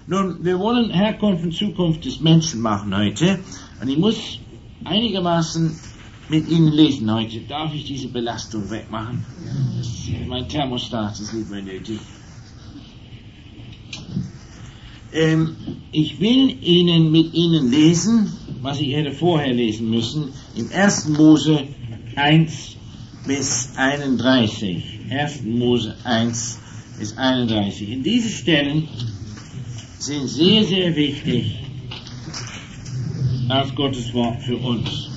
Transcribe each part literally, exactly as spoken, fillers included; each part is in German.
Nun, wir wollen Herkunft und Zukunft des Menschen machen heute. Und ich muss einigermaßen mit Ihnen lesen heute. Darf ich diese Belastung wegmachen? Das, mein Thermostat ist nicht mehr nötig. Ähm, ich will Ihnen mit Ihnen lesen, was ich hätte vorher lesen müssen, im ersten Mose eins bis einunddreißig. ersten Mose eins bis einunddreißig. In diese Stellen sind sehr, sehr wichtig als Gottes Wort für uns.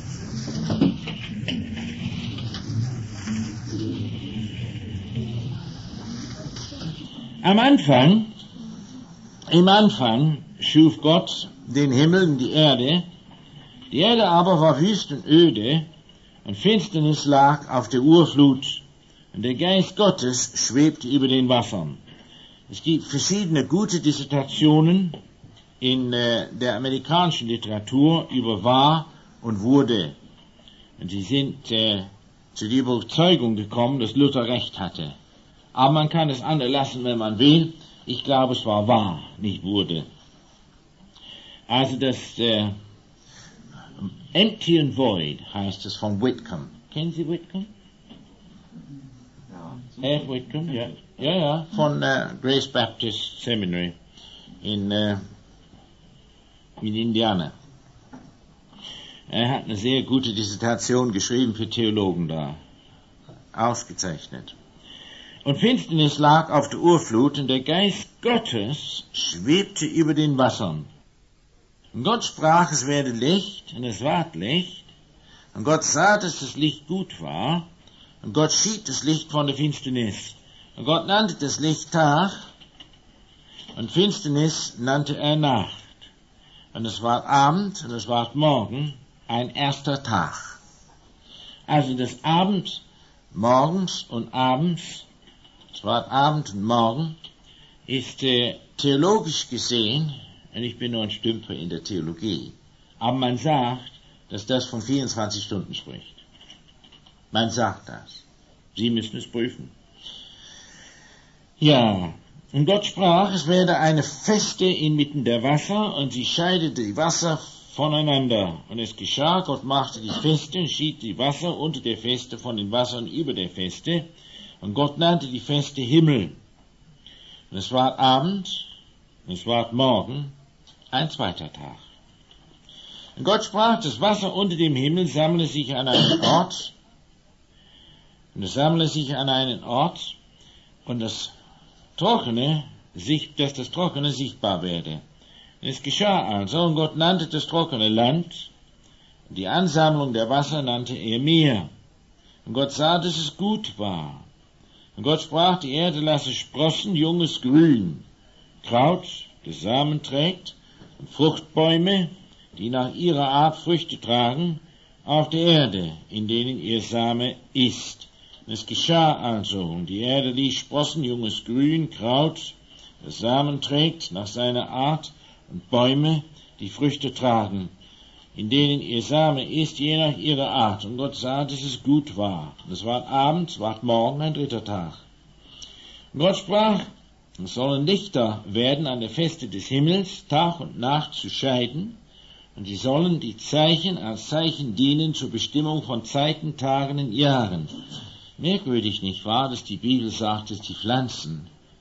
Am Anfang, im Anfang schuf Gott den Himmel und die Erde. Die Erde aber war wüst und öde, und Finsternis lag auf der Urflut, und der Geist Gottes schwebte über den Wassern. Es gibt verschiedene gute Dissertationen in äh, der amerikanischen Literatur über war und wurde. Und sie sind äh, zu der Überzeugung gekommen, dass Luther recht hatte. Aber man kann es anders lassen, wenn man will. Ich glaube, es war wahr, nicht wurde. Also das äh, Empty and Void heißt es von Whitcomb. Kennen Sie Whitcomb? Ja. Ed Whitcomb, ja. Ja, ja, von äh, Grace Baptist Seminary in, äh, in Indiana. Er hat eine sehr gute Dissertation geschrieben für Theologen da. Ausgezeichnet. Und Finsternis lag auf der Urflut, und der Geist Gottes schwebte über den Wassern. Und Gott sprach, es werde Licht, und es ward Licht. Und Gott sah, dass das Licht gut war, und Gott schied das Licht von der Finsternis. Und Gott nannte das Licht Tag, und Finsternis nannte er Nacht. Und es war Abend, und es war Morgen, ein erster Tag. Also das Abend, morgens und abends, es war Abend und Morgen, ist äh, theologisch gesehen, und ich bin nur ein Stümper in der Theologie, aber man sagt, dass das von vierundzwanzig Stunden spricht. Man sagt das. Sie müssen es prüfen. Ja, und Gott sprach, es werde eine Feste inmitten der Wasser, und sie scheidete die Wasser voneinander. Und es geschah, Gott machte die Feste und schied die Wasser unter der Feste von den Wassern über der Feste. Und Gott nannte die Feste Himmel. Und es war Abend, und es war Morgen, ein zweiter Tag. Und Gott sprach, das Wasser unter dem Himmel sammle sich an einen Ort, und es sammle sich an einen Ort, und das Trockene, dass das Trockene sichtbar werde. Und es geschah also, und Gott nannte das trockene Land, und die Ansammlung der Wasser nannte er Meer. Und Gott sah, dass es gut war. Und Gott sprach, die Erde lasse sprossen, junges Grün, Kraut, das Samen trägt, und Fruchtbäume, die nach ihrer Art Früchte tragen, auf der Erde, in denen ihr Same ist. Und es geschah also, und die Erde ließ sprossen, junges Grün, Kraut, das Samen trägt, nach seiner Art, und Bäume, die Früchte tragen, in denen ihr Same ist, je nach ihrer Art. Und Gott sah, dass es gut war. Und es war Abend, es war Morgen, ein dritter Tag. Und Gott sprach, es sollen Lichter werden an der Feste des Himmels, Tag und Nacht zu scheiden, und sie sollen die Zeichen als Zeichen dienen zur Bestimmung von Zeiten, Tagen und Jahren. Merkwürdig, nicht wahr, dass die Bibel sagt, dass die Pflanzen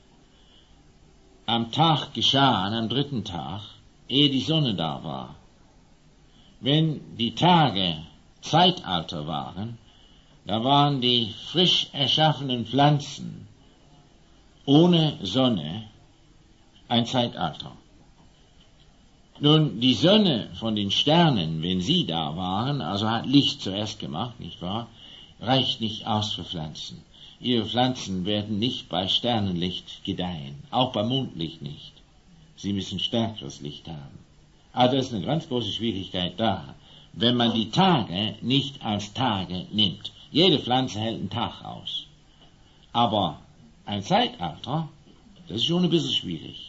am Tag geschahen, am dritten Tag, ehe die Sonne da war. Wenn die Tage Zeitalter waren, da waren die frisch erschaffenen Pflanzen ohne Sonne ein Zeitalter. Nun, die Sonne von den Sternen, wenn sie da waren, also hat Licht zuerst gemacht, nicht wahr, reicht nicht aus für Pflanzen. Ihre Pflanzen werden nicht bei Sternenlicht gedeihen, auch bei Mondlicht nicht. Sie müssen stärkeres Licht haben. Aber da ist eine ganz große Schwierigkeit da, wenn man die Tage nicht als Tage nimmt. Jede Pflanze hält einen Tag aus. Aber ein Zeitalter, das ist schon ein bisschen schwierig.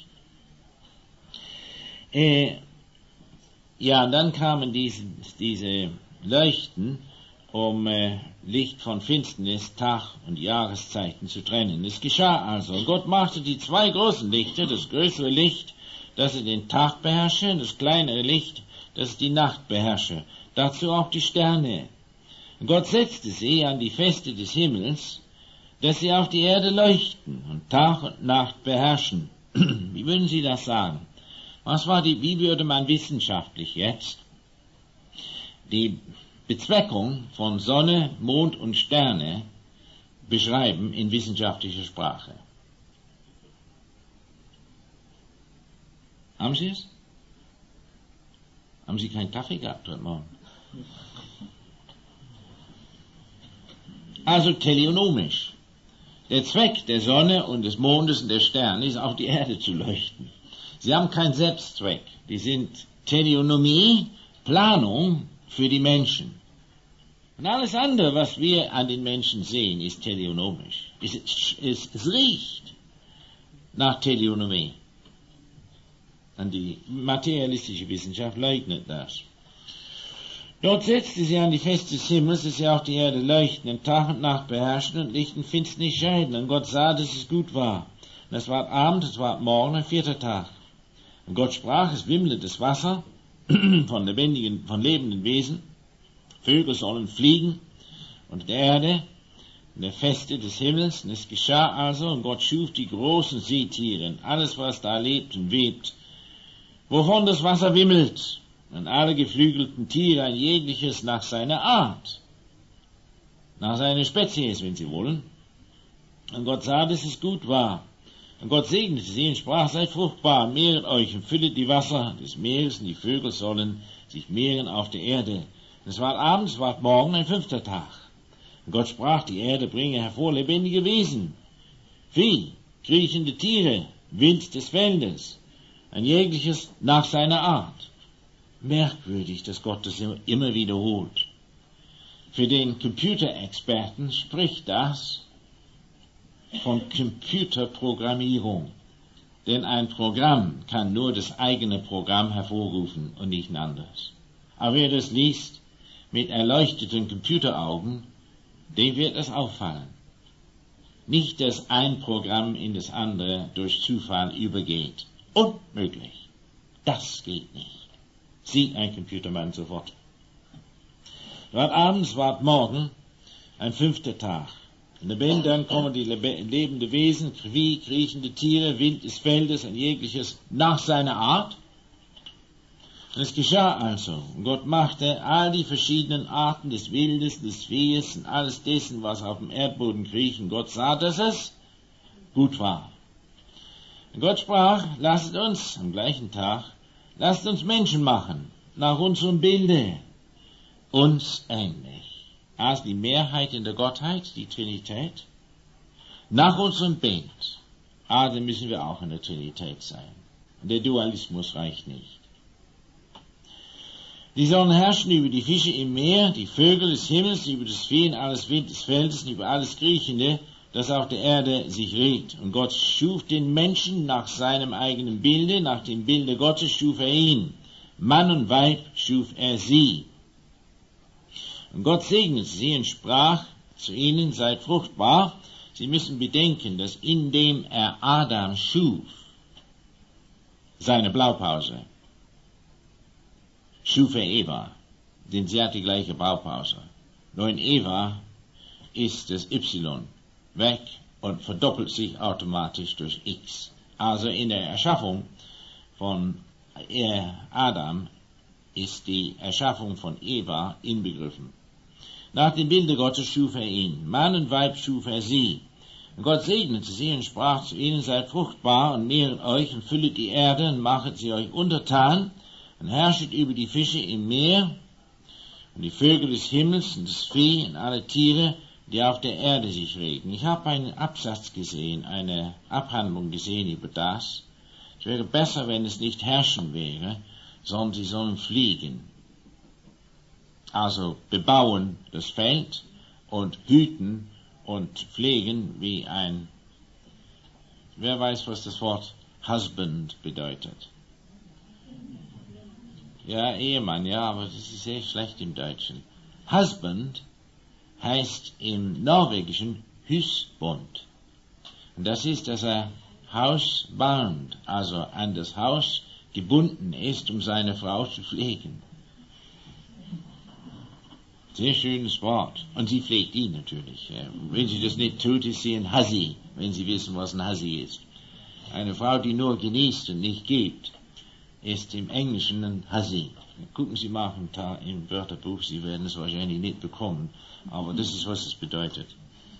Äh, ja, und dann kamen diese, diese Leuchten, um äh, Licht von Finsternis, Tag und Jahreszeiten zu trennen. Es geschah also. Gott machte die zwei großen Lichter, das größere Licht dass er den Tag beherrsche, das kleinere Licht, dass es die Nacht beherrsche. Dazu auch die Sterne. Gott setzte sie an die Feste des Himmels, dass sie auf die Erde leuchten und Tag und Nacht beherrschen. Wie würden Sie das sagen? Was war die, wie würde man wissenschaftlich jetzt die Bezweckung von Sonne, Mond und Sterne beschreiben in wissenschaftlicher Sprache? Haben Sie es? Haben Sie keinen Kaffee gehabt heute Morgen? Also teleonomisch. Der Zweck der Sonne und des Mondes und der Sterne ist, auf die Erde zu leuchten. Sie haben keinen Selbstzweck. Die sind Teleonomie, Planung für die Menschen. Und alles andere, was wir an den Menschen sehen, ist teleonomisch. Es, es, es riecht nach Teleonomie. Und die materialistische Wissenschaft leugnet das. Dort setzte sie an die Feste des Himmels, dass sie auch die Erde leuchten und Tag und Nacht beherrschen und Licht und Finsternis scheiden. Und Gott sah, dass es gut war. Und es war Abend, es war Morgen, ein vierter Tag. Und Gott sprach, es wimmle das Wasser von lebendigen, von lebenden Wesen. Vögel sollen fliegen und der Erde und der Feste des Himmels. Und es geschah also, und Gott schuf die großen Seetiere, alles, was da lebt und webt, wovon das Wasser wimmelt. Und alle geflügelten Tiere, ein jegliches nach seiner Art, nach seiner Spezies, wenn sie wollen. Und Gott sah, dass es gut war. Und Gott segnete sie und sprach, seid fruchtbar, mehret euch und füllet die Wasser des Meeres, und die Vögel sollen sich mehren auf der Erde. Und es war Abend, es war Morgen, ein fünfter Tag. Und Gott sprach, die Erde bringe hervor lebendige Wesen, Vieh, kriechende Tiere, Wild des Feldes, ein jegliches nach seiner Art. Merkwürdig, dass Gott das immer wiederholt. Für den Computerexperten spricht das von Computerprogrammierung. Denn ein Programm kann nur das eigene Programm hervorrufen und nicht anderes. Aber wer das liest mit erleuchteten Computeraugen, dem wird es auffallen. Nicht, dass ein Programm in das andere durch Zufall übergeht. Unmöglich. Das geht nicht. Sieht ein Computermann sofort. Wart abends, wart morgen, ein fünfter Tag. Und dann kommen die lebenden Wesen, Vieh, kriechende Tiere, Wild des Feldes und jegliches nach seiner Art. Und es geschah also. Und Gott machte all die verschiedenen Arten des Wildes, des Viehes und alles dessen, was auf dem Erdboden kriecht. Und Gott sah, dass es gut war. Und Gott sprach, lasset uns am gleichen Tag, lasst uns Menschen machen, nach unserem Bilde, uns ähnlich. Also die Mehrheit in der Gottheit, die Trinität, nach unserem Bild. Also müssen wir auch in der Trinität sein. Und der Dualismus reicht nicht. Die sollen herrschen über die Fische im Meer, die Vögel des Himmels, über das Vieh und alles Wild des Feldes, und über alles Kriechende, das auf der Erde sich regt. Und Gott schuf den Menschen nach seinem eigenen Bilde, nach dem Bilde Gottes schuf er ihn. Mann und Weib schuf er sie. Und Gott segnete sie und sprach zu ihnen, seid fruchtbar. Sie müssen bedenken, dass indem er Adam schuf, seine Blaupause, schuf er Eva, denn sie hat die gleiche Blaupause. Nur in Eva ist das Y weg und verdoppelt sich automatisch durch X. Also in der Erschaffung von Adam ist die Erschaffung von Eva inbegriffen. Nach dem Bilde Gottes schuf er ihn. Mann und Weib schuf er sie. Und Gott segnete sie und sprach zu ihnen, seid fruchtbar und mehret euch und füllet die Erde und machet sie euch untertan und herrschet über die Fische im Meer und die Vögel des Himmels und das Vieh und alle Tiere, die auf der Erde sich regen. Ich habe einen Absatz gesehen, eine Abhandlung gesehen über das. Es wäre besser, wenn es nicht herrschen wäre, sondern sie sollen fliegen. Also bebauen das Feld und hüten und pflegen wie ein, wer weiß, was das Wort Husband bedeutet. Ja, Ehemann, ja, aber das ist sehr schlecht im Deutschen. Husband heißt im Norwegischen Husbond. Und das ist, dass er Haus baut, also an das Haus gebunden ist, um seine Frau zu pflegen. Sehr schönes Wort. Und sie pflegt ihn natürlich. Wenn sie das nicht tut, ist sie ein Hussi, wenn Sie wissen, was ein Hussi ist. Eine Frau, die nur genießt und nicht gibt, ist im Englischen ein Hussi. Gucken Sie mal im Wörterbuch, Sie werden es wahrscheinlich nicht bekommen, aber das ist, was es bedeutet.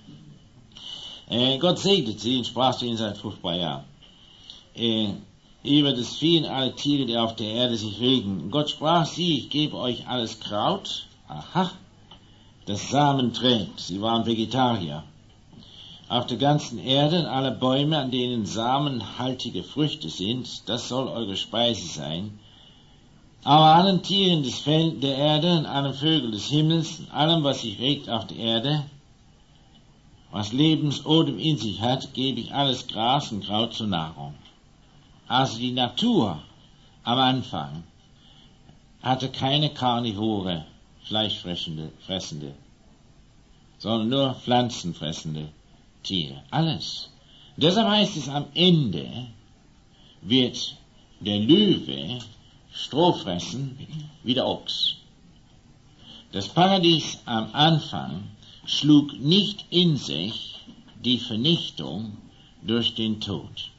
Äh, Gott segnet sie und sprach zu ihnen seit fruchtbar Jahr. Äh, über das Vieh und alle Tiere, die auf der Erde sich regen. Gott sprach sie, ich gebe euch alles Kraut, aha, das Samen trägt. Sie waren Vegetarier. Auf der ganzen Erde und alle Bäume, an denen samenhaltige Früchte sind, das soll eure Speise sein. Aber allen Tieren des Feld der Erde und allen Vögeln des Himmels, und allem, was sich regt auf der Erde, was Lebensodem in sich hat, gebe ich alles Gras und Kraut zur Nahrung. Also die Natur am Anfang hatte keine Karnivore, Fleischfressende, fressende, sondern nur pflanzenfressende Tiere. Alles. Und deshalb heißt es, am Ende wird der Löwe Stroh fressen wie der Ochs. Das Paradies am Anfang schlug nicht in sich die Vernichtung durch den Tod.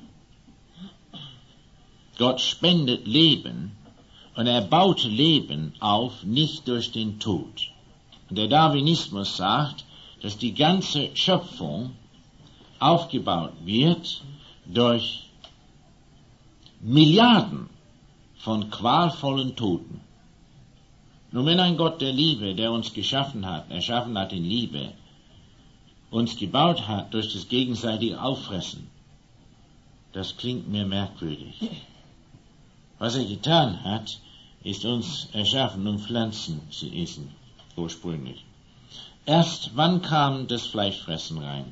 Gott spendet Leben und er baute Leben auf, nicht durch den Tod. Und der Darwinismus sagt, dass die ganze Schöpfung aufgebaut wird durch Milliarden von qualvollen Toten. Nun, wenn ein Gott der Liebe, der uns geschaffen hat, erschaffen hat in Liebe, uns gebaut hat durch das gegenseitige Auffressen, das klingt mir merkwürdig. Was er getan hat, ist uns erschaffen, um Pflanzen zu essen, ursprünglich. Erst wann kam das Fleischfressen rein?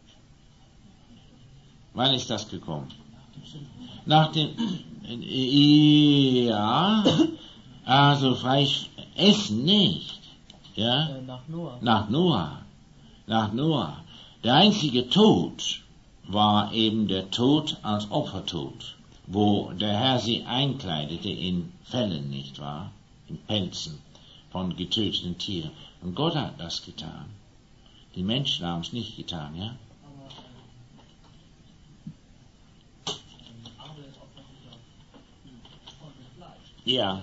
Wann ist das gekommen? Nach dem, ja, also Fleisch essen nicht, ja? Nach Noah. Nach Noah. Nach Noah. Der einzige Tod war eben der Tod als Opfertod, wo der Herr sie einkleidete in Fellen, nicht wahr? In Pelzen von getöteten Tieren. Und Gott hat das getan. Die Menschen haben es nicht getan, ja? Ja.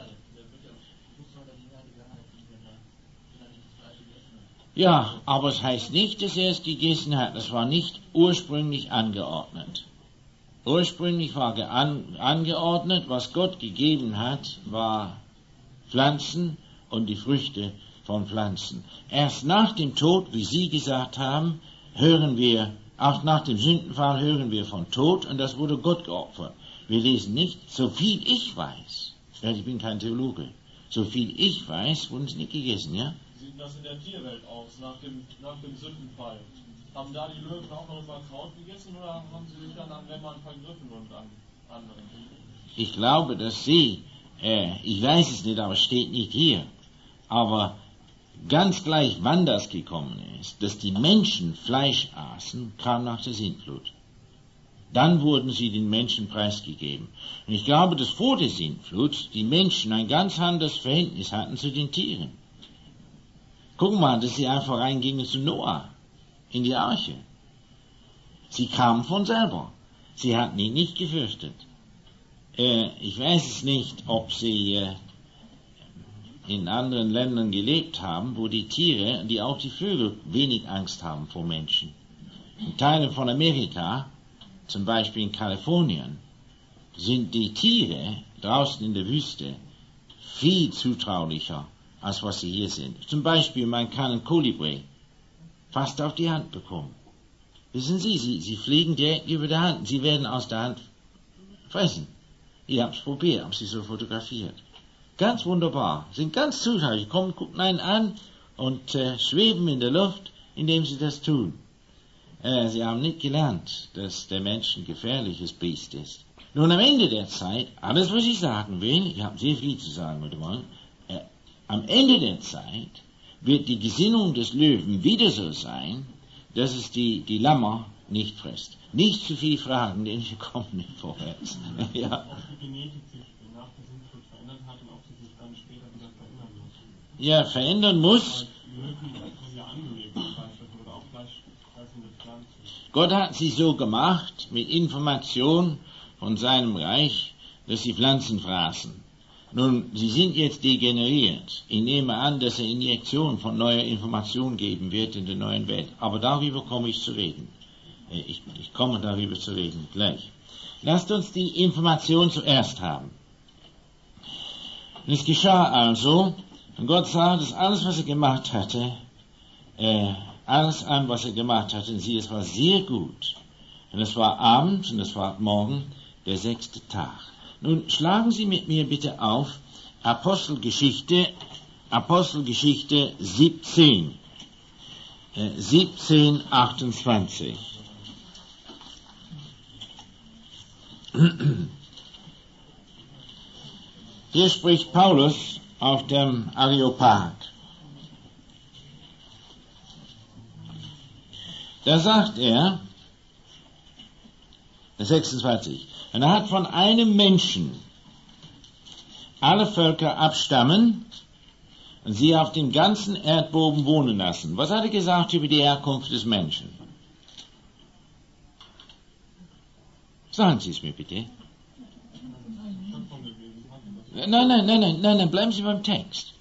Ja, aber es heißt nicht, dass er es gegessen hat. Das war nicht ursprünglich angeordnet. Ursprünglich war an, angeordnet, was Gott gegeben hat, war Pflanzen und die Früchte von Pflanzen. Erst nach dem Tod, wie Sie gesagt haben, hören wir, auch nach dem Sündenfall hören wir von Tod, und das wurde Gott geopfert. Wir lesen nicht, so viel ich weiß, ich bin kein Theologe, so viel ich weiß, wurden sie nicht gegessen, ja? Wie sieht das in der Tierwelt aus, nach dem, nach dem Sündenfall? Haben da die Löwen auch noch mal Kraut gegessen, oder haben sie sich dann an Lämmern vergriffen und an anderen? Ich glaube, dass sie, äh, ich weiß es nicht, aber es steht nicht hier, aber ganz gleich, wann das gekommen ist, dass die Menschen Fleisch aßen, kam nach der Sintflut. Dann wurden sie den Menschen preisgegeben. Und ich glaube, dass vor der Sintflut die Menschen ein ganz anderes Verhältnis hatten zu den Tieren. Gucken mal, dass sie einfach reingingen zu Noah, in die Arche. Sie kamen von selber. Sie hatten ihn nicht gefürchtet. Äh, ich weiß es nicht, ob sie äh, in anderen Ländern gelebt haben, wo die Tiere, die auch die Vögel, wenig Angst haben vor Menschen. In Teilen von Amerika, zum Beispiel in Kalifornien, sind die Tiere draußen in der Wüste viel zutraulicher, als was sie hier sind. Zum Beispiel, man kann einen Kolibri fast auf die Hand bekommen. Wissen Sie, sie, sie fliegen direkt über die Hand. Sie werden aus der Hand fressen. Ich habe es probiert, habe sie so fotografiert. Ganz wunderbar. Sind ganz zutraulich. Kommen, gucken einen an und äh, schweben in der Luft, indem sie das tun. Äh, sie haben nicht gelernt, dass der Mensch ein gefährliches Biest ist. Nun, am Ende der Zeit, alles was ich sagen will, ich habe sehr viel zu sagen heute Morgen, äh, am Ende der Zeit wird die Gesinnung des Löwen wieder so sein, dass es die, die Lämmer nicht frisst. Nicht zu viel fragen, denn wir kommen nicht vorwärts. Ja. nach der Sintflut verändert hat und ob sie sich dann später wieder verändern muss. Ja, verändern muss. Möglich können ja angelegt sein oder auch gleichfressende Pflanzen. Gott hat sie so gemacht, mit Information von seinem Reich, dass sie Pflanzen fraßen. Nun, sie sind jetzt degeneriert. Ich nehme an, dass er Injektion von neuer Information geben wird in der neuen Welt. Aber darüber komme ich zu reden. Ich, ich komme darüber zu reden, gleich. Lasst uns die Information zuerst haben. Und es geschah also, und Gott sah, dass alles, was er gemacht hatte, äh, alles an, was er gemacht hatte, und siehe, es war sehr gut. Und es war Abend, und es war Morgen, der sechste Tag. Nun schlagen Sie mit mir bitte auf Apostelgeschichte, Apostelgeschichte siebzehn, äh, siebzehn, achtundzwanzig. Hier spricht Paulus auf dem Areopag. Da sagt er, sechsundzwanzig, und er hat von einem Menschen alle Völker abstammen und sie auf dem ganzen Erdboden wohnen lassen. Was hat er gesagt über die Herkunft des Menschen? Sagen Sie es mir bitte. Nein, nein, nein, nein, nein, nein, bleiben Sie beim Text.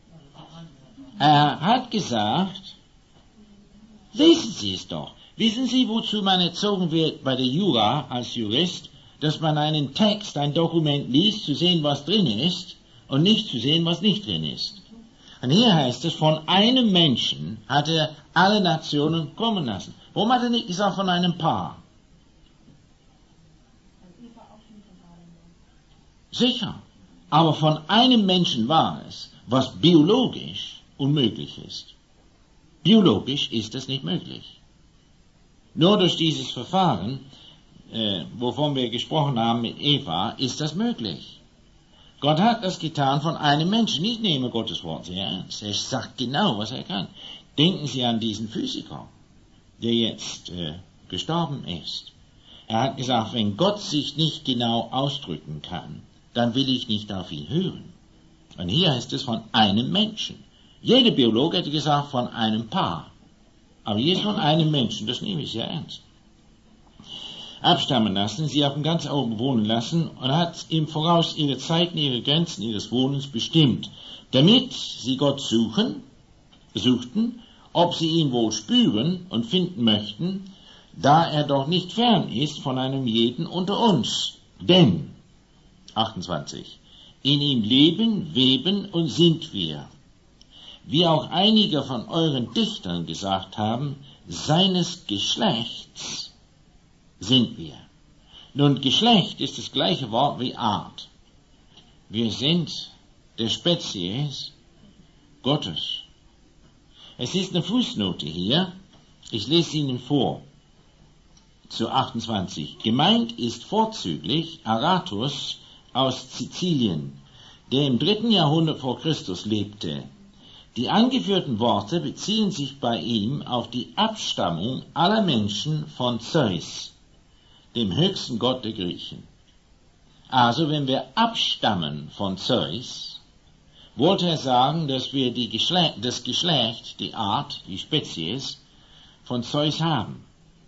Er hat gesagt, lesen Sie es doch. Wissen Sie, wozu man erzogen wird bei der Jura als Jurist, dass man einen Text, ein Dokument liest, zu sehen, was drin ist, und nicht zu sehen, was nicht drin ist. Und hier heißt es, von einem Menschen hat er alle Nationen kommen lassen. Warum hat er nicht gesagt, von einem Paar? Sicher. Aber von einem Menschen war es, was biologisch unmöglich ist. Biologisch ist es nicht möglich. Nur durch dieses Verfahren, äh, wovon wir gesprochen haben mit Eva, ist das möglich. Gott hat das getan von einem Menschen. Ich nehme Gottes Wort sehr ernst. Er sagt genau, was er kann. Denken Sie an diesen Physiker, der jetzt äh, gestorben ist. Er hat gesagt, wenn Gott sich nicht genau ausdrücken kann, dann will ich nicht auf ihn hören. Und hier heißt es von einem Menschen. Jeder Biologe hätte gesagt, von einem Paar. Aber hier ist von einem Menschen, das nehme ich sehr ernst. Abstammen lassen, sie auf dem ganzen Augen wohnen lassen und hat im Voraus ihre Zeiten, ihre Grenzen ihres Wohnens bestimmt, damit sie Gott suchen, suchten, ob sie ihn wohl spüren und finden möchten, da er doch nicht fern ist von einem jeden unter uns. Denn, achtundzwanzig, in ihm leben, weben und sind wir. Wie auch einige von euren Dichtern gesagt haben, seines Geschlechts sind wir. Nun, Geschlecht ist das gleiche Wort wie Art. Wir sind der Spezies Gottes. Es ist eine Fußnote hier. Ich lese Ihnen vor. Zu achtundzwanzig. Gemeint ist vorzüglich Aratus aus Sizilien, der im dritten Jahrhundert vor Christus lebte. Die angeführten Worte beziehen sich bei ihm auf die Abstammung aller Menschen von Zeus, dem höchsten Gott der Griechen. Also, wenn wir abstammen von Zeus, wollte er sagen, dass wir die Geschle- das Geschlecht, die Art, die Spezies von Zeus haben.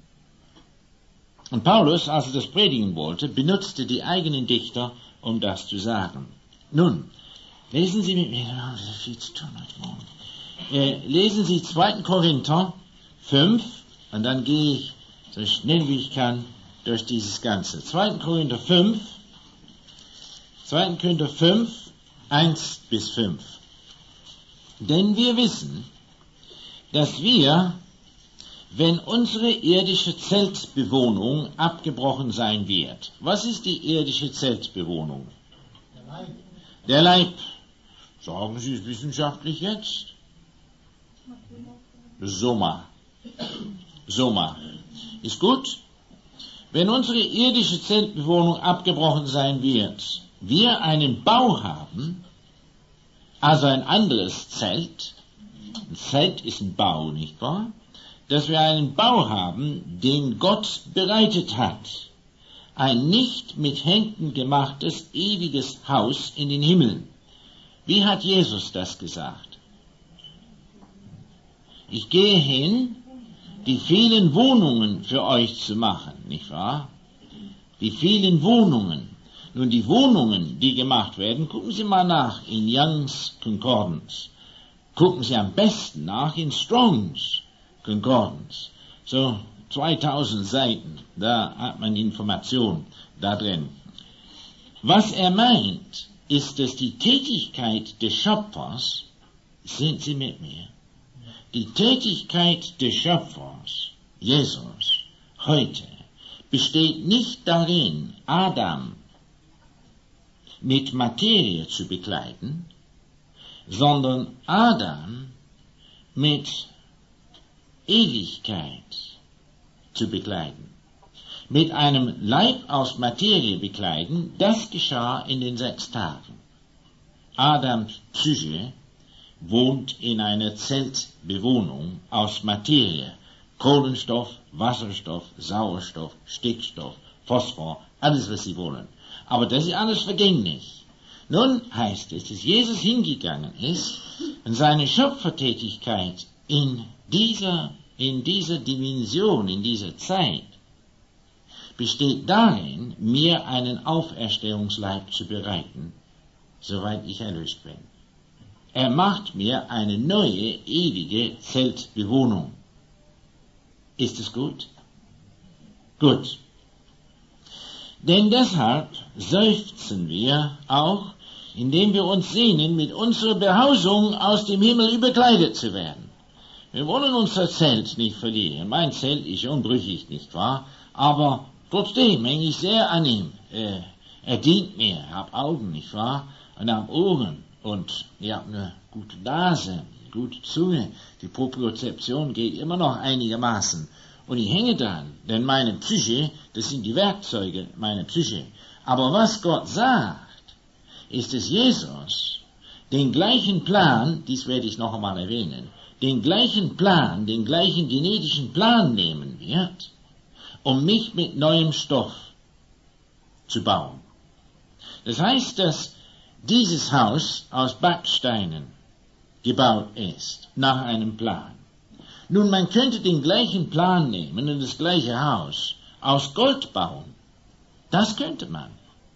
Und Paulus, als er das predigen wollte, benutzte die eigenen Dichter, um das zu sagen. Nun, lesen Sie mit mir, oh, das ist viel zu tun heute Morgen. Äh, lesen Sie zweiten Korinther fünf, und dann gehe ich so schnell wie ich kann durch dieses Ganze. zweiten Korinther fünf, zweiten Korinther fünf, eins bis fünf. Denn wir wissen, dass wir, wenn unsere irdische Zeltbewohnung abgebrochen sein wird. Was ist die irdische Zeltbewohnung? Der Leib. Der Leib. Sagen Sie es wissenschaftlich jetzt? Soma. Soma. Ist gut? Wenn unsere irdische Zeltbewohnung abgebrochen sein wird, wir einen Bau haben, also ein anderes Zelt, ein Zelt ist ein Bau, nicht wahr? Dass wir einen Bau haben, den Gott bereitet hat, ein nicht mit Händen gemachtes, ewiges Haus in den Himmeln. Wie hat Jesus das gesagt? Ich gehe hin, die vielen Wohnungen für euch zu machen, nicht wahr? Die vielen Wohnungen. Nun, die Wohnungen, die gemacht werden, gucken Sie mal nach in Young's Concordance. Gucken Sie am besten nach in Strong's Concordance. So zweitausend Seiten, da hat man Information da drin. Was er meint, ist, dass die Tätigkeit des Schöpfers, sind Sie mit mir, die Tätigkeit des Schöpfers, Jesus, heute, besteht nicht darin, Adam mit Materie zu bekleiden, sondern Adam mit Ewigkeit zu bekleiden. Mit einem Leib aus Materie bekleiden, das geschah in den sechs Tagen. Adams Psyche wohnt in einer Zeltbewohnung aus Materie, Kohlenstoff, Wasserstoff, Sauerstoff, Stickstoff, Phosphor, alles was sie wollen. Aber das ist alles vergänglich. Nun heißt es, dass Jesus hingegangen ist und seine Schöpfertätigkeit in dieser, in dieser Dimension, in dieser Zeit, besteht darin, mir einen Auferstehungsleib zu bereiten, soweit ich erlöst bin. Er macht mir eine neue, ewige Zeltbewohnung. Ist es gut? Gut. Denn deshalb seufzen wir auch, indem wir uns sehnen, mit unserer Behausung aus dem Himmel überkleidet zu werden. Wir wollen unser Zelt nicht verlieren. Mein Zelt ist unbrüchig, nicht wahr? Aber trotzdem hänge ich sehr an ihm. Äh, er dient mir. Ich habe Augen, nicht wahr? Und habe Ohren. Und ich habe eine gute Nase, gute Zunge. Die Propriozeption geht immer noch einigermaßen. Und ich hänge dran, denn meine Psyche, das sind die Werkzeuge meiner Psyche. Aber was Gott sagt, ist, dass Jesus den gleichen Plan, dies werde ich noch einmal erwähnen, den gleichen Plan, den gleichen genetischen Plan nehmen wird, um mich mit neuem Stoff zu bauen. Das heißt, dass dieses Haus aus Backsteinen gebaut ist, nach einem Plan. Nun, man könnte den gleichen Plan nehmen und das gleiche Haus aus Gold bauen. Das könnte man.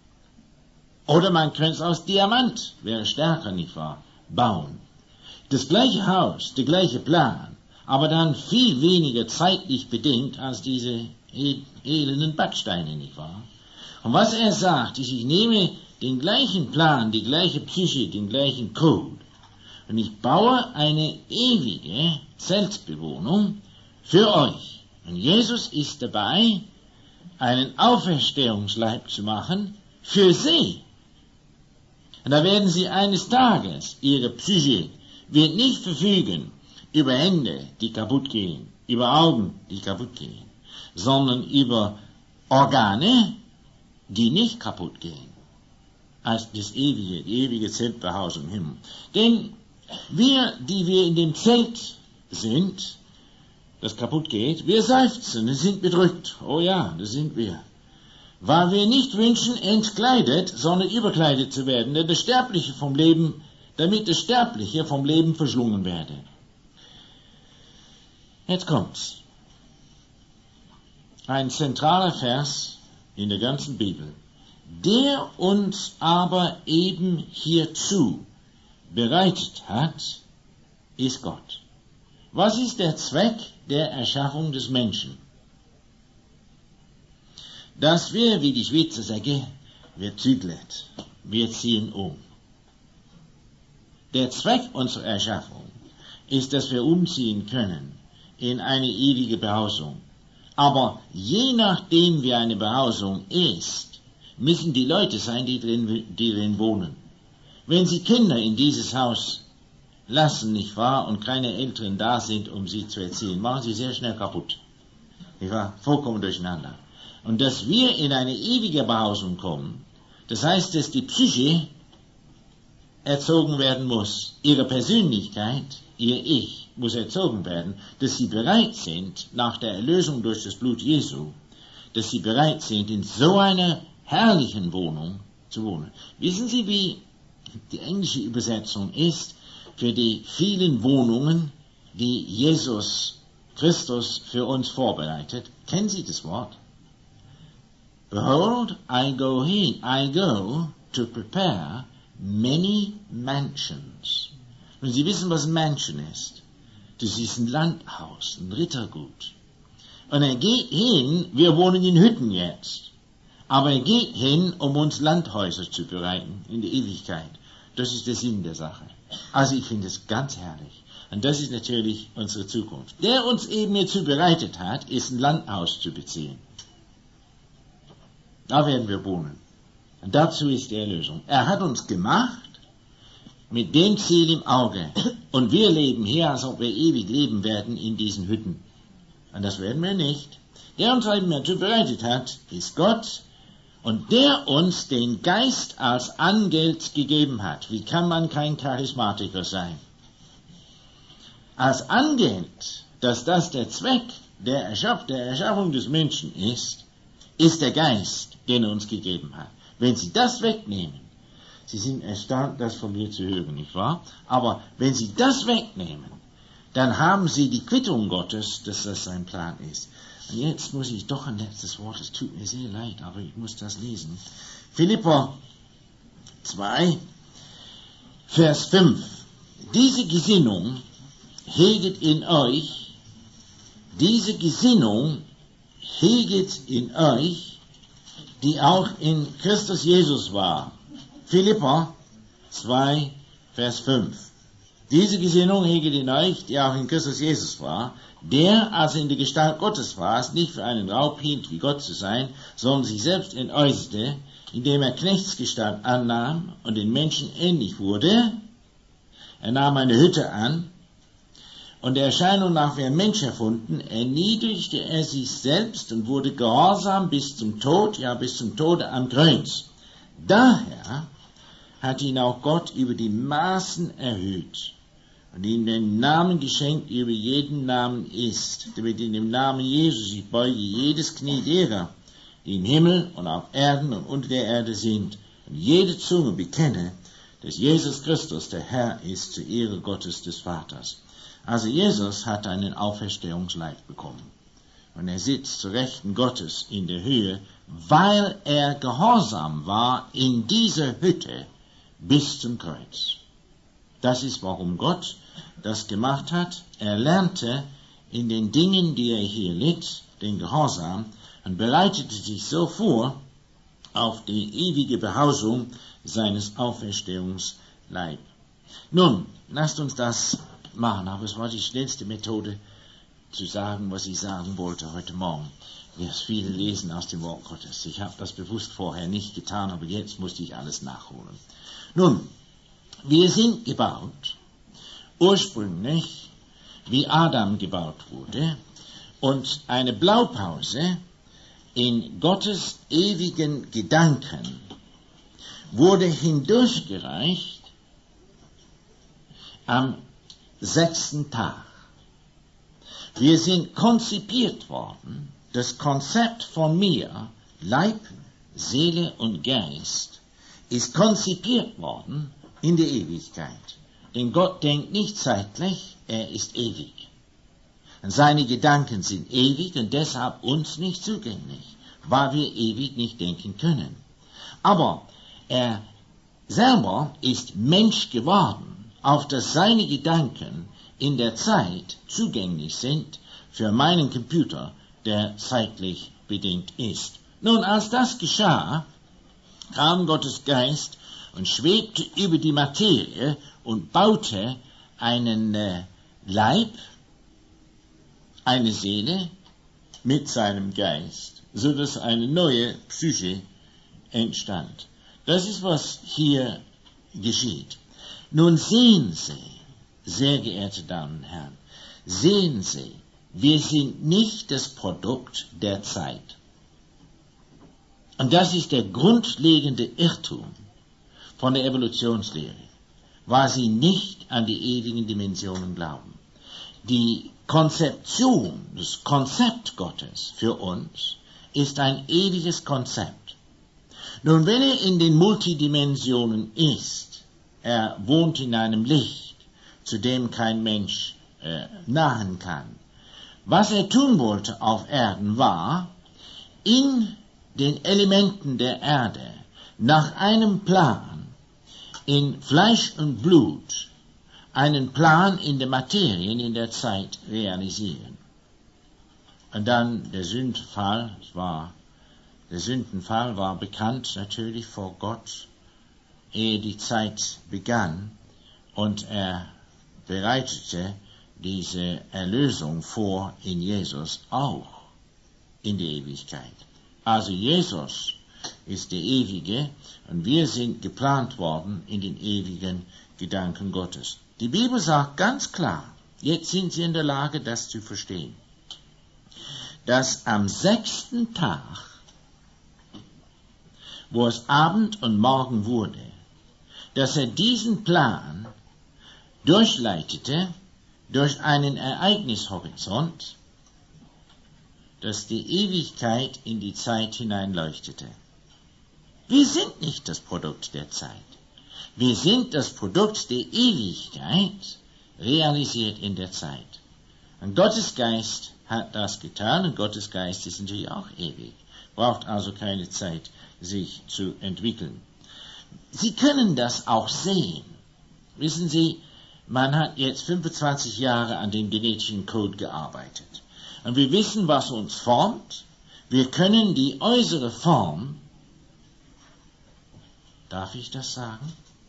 Oder man könnte es aus Diamant, wäre stärker, nicht wahr, bauen. Das gleiche Haus, der gleiche Plan, aber dann viel weniger zeitlich bedingt als diese elenden Backsteine, nicht wahr? Und was er sagt, ist, ich nehme den gleichen Plan, die gleiche Psyche, den gleichen Code, und ich baue eine ewige Zeltbewohnung für euch. Und Jesus ist dabei, einen Auferstehungsleib zu machen für sie. Und da werden sie eines Tages, ihre Psyche wird nicht verfügen über Hände, die kaputt gehen, über Augen, die kaputt gehen, sondern über Organe, die nicht kaputt gehen, als das ewige, die ewige Zeltbehausung im Himmel. Denn wir, die wir in dem Zelt sind, das kaputt geht, wir seufzen, wir sind bedrückt. Oh ja, das sind wir. Weil wir nicht wünschen, entkleidet, sondern überkleidet zu werden, denn das Sterbliche vom Leben, damit das Sterbliche vom Leben verschlungen werde. Jetzt kommt's. Ein zentraler Vers in der ganzen Bibel. Der uns aber eben hierzu bereitet hat, ist Gott. Was ist der Zweck der Erschaffung des Menschen? Dass wir, wie die Schweizer sagen, wir züglet, wir ziehen um. Der Zweck unserer Erschaffung ist, dass wir umziehen können in eine ewige Behausung. Aber je nachdem, wie eine Behausung ist, müssen die Leute sein, die drin, die drin wohnen. Wenn Sie Kinder in dieses Haus lassen, nicht wahr, und keine Eltern da sind, um sie zu erziehen, machen sie sehr schnell kaputt. Nicht wahr? Vollkommen durcheinander. Und dass wir in eine ewige Behausung kommen, das heißt, dass die Psyche erzogen werden muss, ihre Persönlichkeit, ihr Ich, muss erzogen werden, dass sie bereit sind, nach der Erlösung durch das Blut Jesu, dass sie bereit sind, in so einer herrlichen Wohnung zu wohnen. Wissen Sie, wie die englische Übersetzung ist für die vielen Wohnungen, die Jesus Christus für uns vorbereitet? Kennen Sie das Wort? Behold, I go hin, I go to prepare many mansions. Und Sie wissen, was ein Mansion ist. Das ist ein Landhaus, ein Rittergut. Und er geht hin, wir wohnen in Hütten jetzt, aber er geht hin, um uns Landhäuser zu bereiten in der Ewigkeit. Das ist der Sinn der Sache. Also ich finde es ganz herrlich. Und das ist natürlich unsere Zukunft. Der uns eben hierzu bereitet hat, ist ein Landhaus zu beziehen. Da werden wir wohnen. Und dazu ist die Erlösung. Er hat uns gemacht mit dem Ziel im Auge. Und wir leben hier, als ob wir ewig leben werden in diesen Hütten. Und das werden wir nicht. Der uns eben dazu bereitet hat, ist Gott. Und der uns den Geist als Angeld gegeben hat. Wie kann man kein Charismatiker sein? Als Angeld, dass das der Zweck der, Erschaff, der Erschaffung des Menschen ist, ist der Geist, den er uns gegeben hat. Wenn Sie das wegnehmen, Sie sind erstaunt, das von mir zu hören, nicht wahr? Aber wenn Sie das wegnehmen, dann haben Sie die Quittung Gottes, dass das sein Plan ist. Und jetzt muss ich doch ein letztes Wort, es tut mir sehr leid, aber ich muss das lesen. Philipper zwei, Vers fünf. Diese Gesinnung heget in euch, diese Gesinnung heget in euch, die auch in Christus Jesus war. Philipper zwei, Vers fünf. Diese Gesinnung heget in euch, die auch in Christus Jesus war, der, als er in der Gestalt Gottes war, es nicht für einen Raub hielt, wie Gott zu sein, sondern sich selbst entäußerte, indem er Knechtsgestalt annahm und den Menschen ähnlich wurde. Er nahm eine Hütte an, und der Erscheinung nach wie ein Mensch erfunden, erniedrigte er sich selbst und wurde gehorsam bis zum Tod, ja bis zum Tode am Kreuz. Daher hat ihn auch Gott über die Maßen erhöht und ihm den Namen geschenkt, der über jeden Namen ist, damit in dem Namen Jesus sich beuge jedes Knie derer, die im Himmel und auf Erden und unter der Erde sind, und jede Zunge bekenne, dass Jesus Christus der Herr ist, zur Ehre Gottes des Vaters. Also Jesus hat einen Auferstehungsleib bekommen. Und er sitzt zu Rechten Gottes in der Höhe, weil er gehorsam war in dieser Hütte bis zum Kreuz. Das ist, warum Gott das gemacht hat. Er lernte in den Dingen, die er hier litt, den Gehorsam, und bereitete sich so vor auf die ewige Behausung seines Auferstehungsleib. Nun, lasst uns das machen, aber es war die schnellste Methode, zu sagen, was ich sagen wollte heute Morgen. Wir viele lesen aus dem Wort Gottes. Ich habe das bewusst vorher nicht getan, aber jetzt musste ich alles nachholen. Nun, wir sind gebaut, ursprünglich, wie Adam gebaut wurde, und eine Blaupause in Gottes ewigen Gedanken wurde hindurchgereicht am sechsten Tag. Wir sind konzipiert worden, das Konzept von mir, Leib, Seele und Geist, ist konzipiert worden in der Ewigkeit. Denn Gott denkt nicht zeitlich, er ist ewig. Und seine Gedanken sind ewig und deshalb uns nicht zugänglich, weil wir ewig nicht denken können. Aber er selber ist Mensch geworden, auf dass seine Gedanken in der Zeit zugänglich sind für meinen Computer, der zeitlich bedingt ist. Nun, als das geschah, kam Gottes Geist und schwebte über die Materie und baute einen äh, Leib, eine Seele mit seinem Geist, so dass eine neue Psyche entstand. Das ist, was hier geschieht. Nun sehen Sie, sehr geehrte Damen und Herren, sehen Sie, wir sind nicht das Produkt der Zeit. Und das ist der grundlegende Irrtum von der Evolutionslehre, weil sie nicht an die ewigen Dimensionen glauben. Die Konzeption, das Konzept Gottes für uns ist ein ewiges Konzept. Nun, wenn er in den Multidimensionen ist, er wohnt in einem Licht, zu dem kein Mensch äh, nahen kann. Was er tun wollte auf Erden war, in den Elementen der Erde, nach einem Plan, in Fleisch und Blut, einen Plan in der Materie, in der Zeit realisieren. Und dann der Sündenfall war, der Sündenfall war bekannt natürlich vor Gott, ehe die Zeit begann, und er bereitete diese Erlösung vor in Jesus auch in die Ewigkeit. Also Jesus ist der Ewige und wir sind geplant worden in den ewigen Gedanken Gottes. Die Bibel sagt ganz klar, jetzt sind Sie in der Lage, das zu verstehen, dass am sechsten Tag, wo es Abend und Morgen wurde, dass er diesen Plan durchleitete durch einen Ereignishorizont, dass die Ewigkeit in die Zeit hineinleuchtete. Wir sind nicht das Produkt der Zeit. Wir sind das Produkt der Ewigkeit, realisiert in der Zeit. Und Gottes Geist hat das getan, und Gottes Geist ist natürlich auch ewig, braucht also keine Zeit, sich zu entwickeln. Sie können das auch sehen. Wissen Sie, man hat jetzt fünfundzwanzig Jahre an dem genetischen Code gearbeitet. Und wir wissen, was uns formt. Wir können die äußere Form, darf ich das sagen?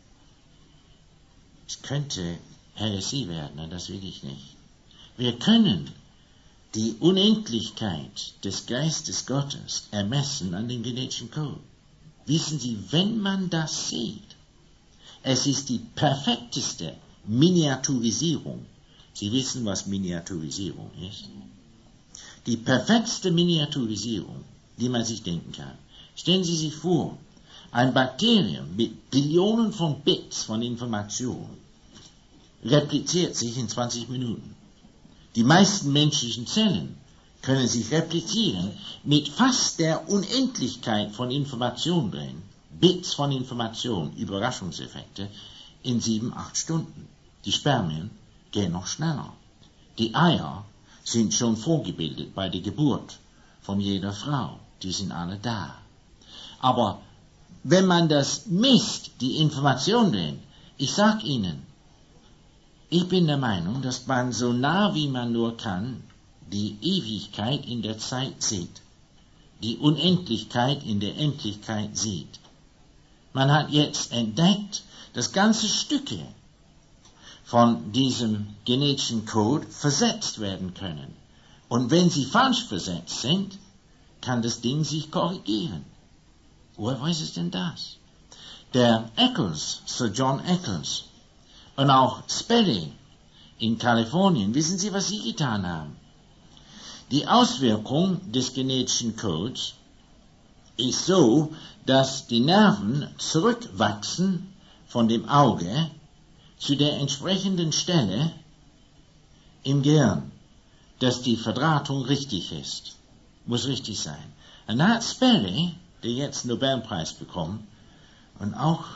Es könnte Häresie werden, das will ich nicht. Wir können die Unendlichkeit des Geistes Gottes ermessen an dem genetischen Code. Wissen Sie, wenn man das sieht, es ist die perfekteste Miniaturisierung. Sie wissen, was Miniaturisierung ist. Die perfekteste Miniaturisierung, die man sich denken kann. Stellen Sie sich vor, ein Bakterium mit Billionen von Bits von Informationen repliziert sich in zwanzig Minuten. Die meisten menschlichen Zellen können sich replizieren mit fast der Unendlichkeit von Information drin, Bits von Information, Überraschungseffekte, in sieben, acht Stunden. Die Spermien gehen noch schneller. Die Eier sind schon vorgebildet bei der Geburt von jeder Frau. Die sind alle da. Aber wenn man das misst, die Information drin, ich sag Ihnen, ich bin der Meinung, dass man so nah wie man nur kann die Ewigkeit in der Zeit sieht, die Unendlichkeit in der Endlichkeit sieht. Man hat jetzt entdeckt, dass ganze Stücke von diesem genetischen Code versetzt werden können. Und wenn sie falsch versetzt sind, kann das Ding sich korrigieren. Woher weiß es denn das? Der Eccles, Sir John Eccles, und auch Sperry in Kalifornien, wissen Sie, was sie getan haben? Die Auswirkung des genetischen Codes ist so, dass die Nerven zurückwachsen von dem Auge zu der entsprechenden Stelle im Gehirn, dass die Verdrahtung richtig ist. Muss richtig sein. Und da hat Sperry, der jetzt einen Nobelpreis bekommen und auch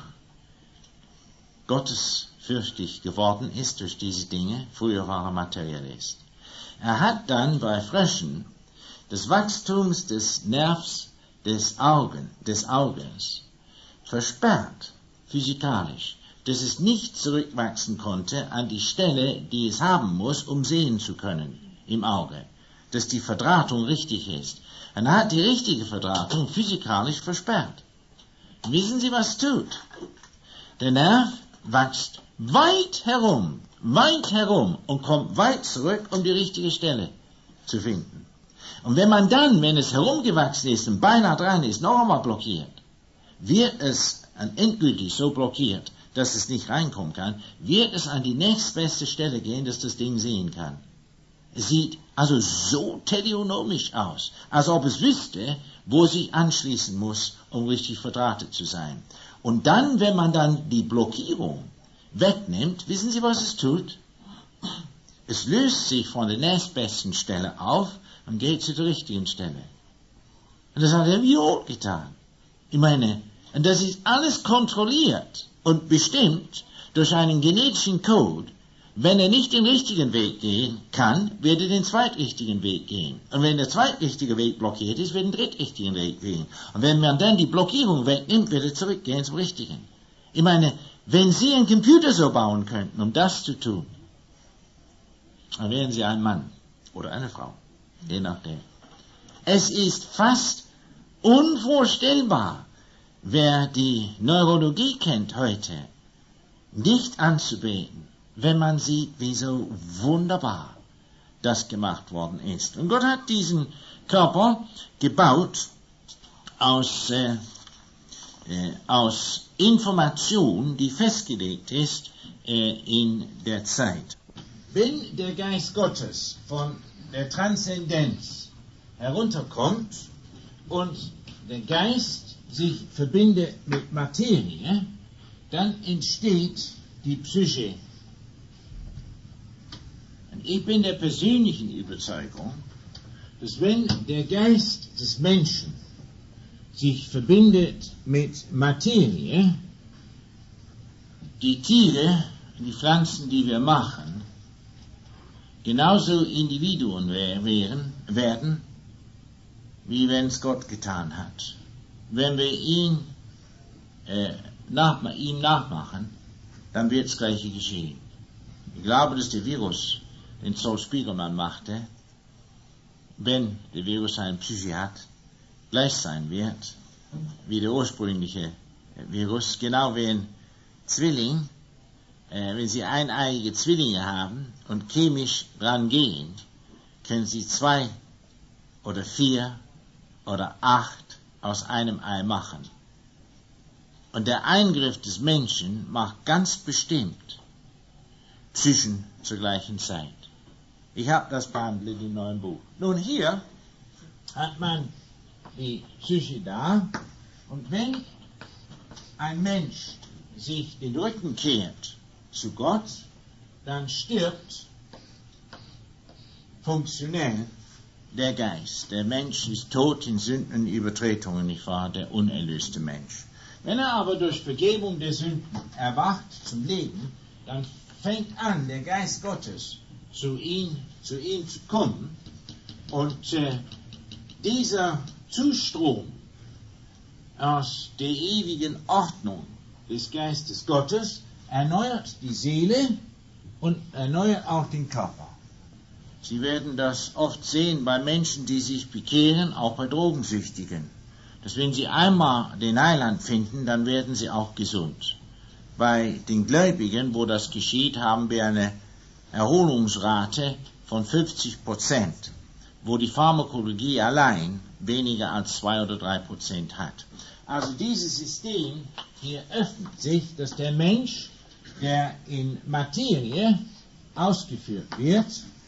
gottesfürchtig geworden ist durch diese Dinge, früher war er Materialist. Er hat dann bei Fröschen das Wachstum des Nervs des, Augen, des Auges versperrt, physikalisch, dass es nicht zurückwachsen konnte an die Stelle, die es haben muss, um sehen zu können im Auge, dass die Verdrahtung richtig ist. Und er hat die richtige Verdrahtung physikalisch versperrt. Wissen Sie, was tut? Der Nerv wächst weit herum, weit herum und kommt weit zurück, um die richtige Stelle zu finden. Und wenn man dann, wenn es herumgewachsen ist und beinahe dran ist, noch einmal blockiert, wird es endgültig so blockiert, dass es nicht reinkommen kann, wird es an die nächstbeste Stelle gehen, dass das Ding sehen kann. Es sieht also so teleonomisch aus, als ob es wüsste, wo es sich anschließen muss, um richtig verdrahtet zu sein. Und dann, wenn man dann die Blockierung wegnimmt, wissen Sie, was es tut? Es löst sich von der nächstbesten Stelle auf und geht zu der richtigen Stelle. Und das hat er wie auch getan. Ich meine, und das ist alles kontrolliert und bestimmt durch einen genetischen Code. Wenn er nicht den richtigen Weg gehen kann, wird er den zweitrichtigen Weg gehen. Und wenn der zweitrichtige Weg blockiert ist, wird er den drittrichtigen Weg gehen. Und wenn man dann die Blockierung wegnimmt, wird er zurückgehen zum Richtigen. Ich meine, wenn Sie einen Computer so bauen könnten, um das zu tun, dann wären Sie ein Mann oder eine Frau, je nachdem. Es ist fast unvorstellbar, wer die Neurologie kennt heute, nicht anzubeten, wenn man sieht, wie so wunderbar das gemacht worden ist. Und Gott hat diesen Körper gebaut aus, äh, äh, aus Information, die festgelegt ist äh, in der Zeit. Wenn der Geist Gottes von der Transzendenz herunterkommt und der Geist sich verbindet mit Materie, dann entsteht die Psyche. Und ich bin der persönlichen Überzeugung, dass wenn der Geist des Menschen sich verbindet mit Materie, die Tiere, die Pflanzen, die wir machen, genauso Individuen wären, werden, wie wenn es Gott getan hat. Wenn wir ihn, äh, nach, ihm nachmachen, dann wird das Gleiche geschehen. Ich glaube, dass der Virus, den Saul Spiegelman machte, wenn der Virus eine Psyche hat, gleich sein wird, wie der ursprüngliche Virus, genau wie ein Zwilling, äh, wenn Sie eineiige Zwillinge haben und chemisch dran gehen, können Sie zwei oder vier oder acht aus einem Ei machen. Und der Eingriff des Menschen macht ganz bestimmt Psychen zur gleichen Zeit. Ich habe das behandelt im neuen Buch. Nun, hier hat man die Psyche da, und wenn ein Mensch sich den Rücken kehrt zu Gott, dann stirbt funktionell der Geist. Der Mensch ist tot in Sünden und Übertretungen, nicht wahr? Der unerlöste Mensch. Wenn er aber durch Vergebung der Sünden erwacht zum Leben, dann fängt an, der Geist Gottes zu ihm, zu ihm zu kommen, und äh, dieser Zustrom aus der ewigen Ordnung des Geistes Gottes erneuert die Seele und erneuert auch den Körper. Sie werden das oft sehen bei Menschen, die sich bekehren, auch bei Drogensüchtigen. Dass wenn sie einmal den Heiland finden, dann werden sie auch gesund. Bei den Gläubigen, wo das geschieht, haben wir eine Erholungsrate von fünfzig Prozent, wo die Pharmakologie allein weniger als zwei oder drei Prozent hat. Also dieses System hier öffnet sich, dass der Mensch, der in Materie ausgeführt wird,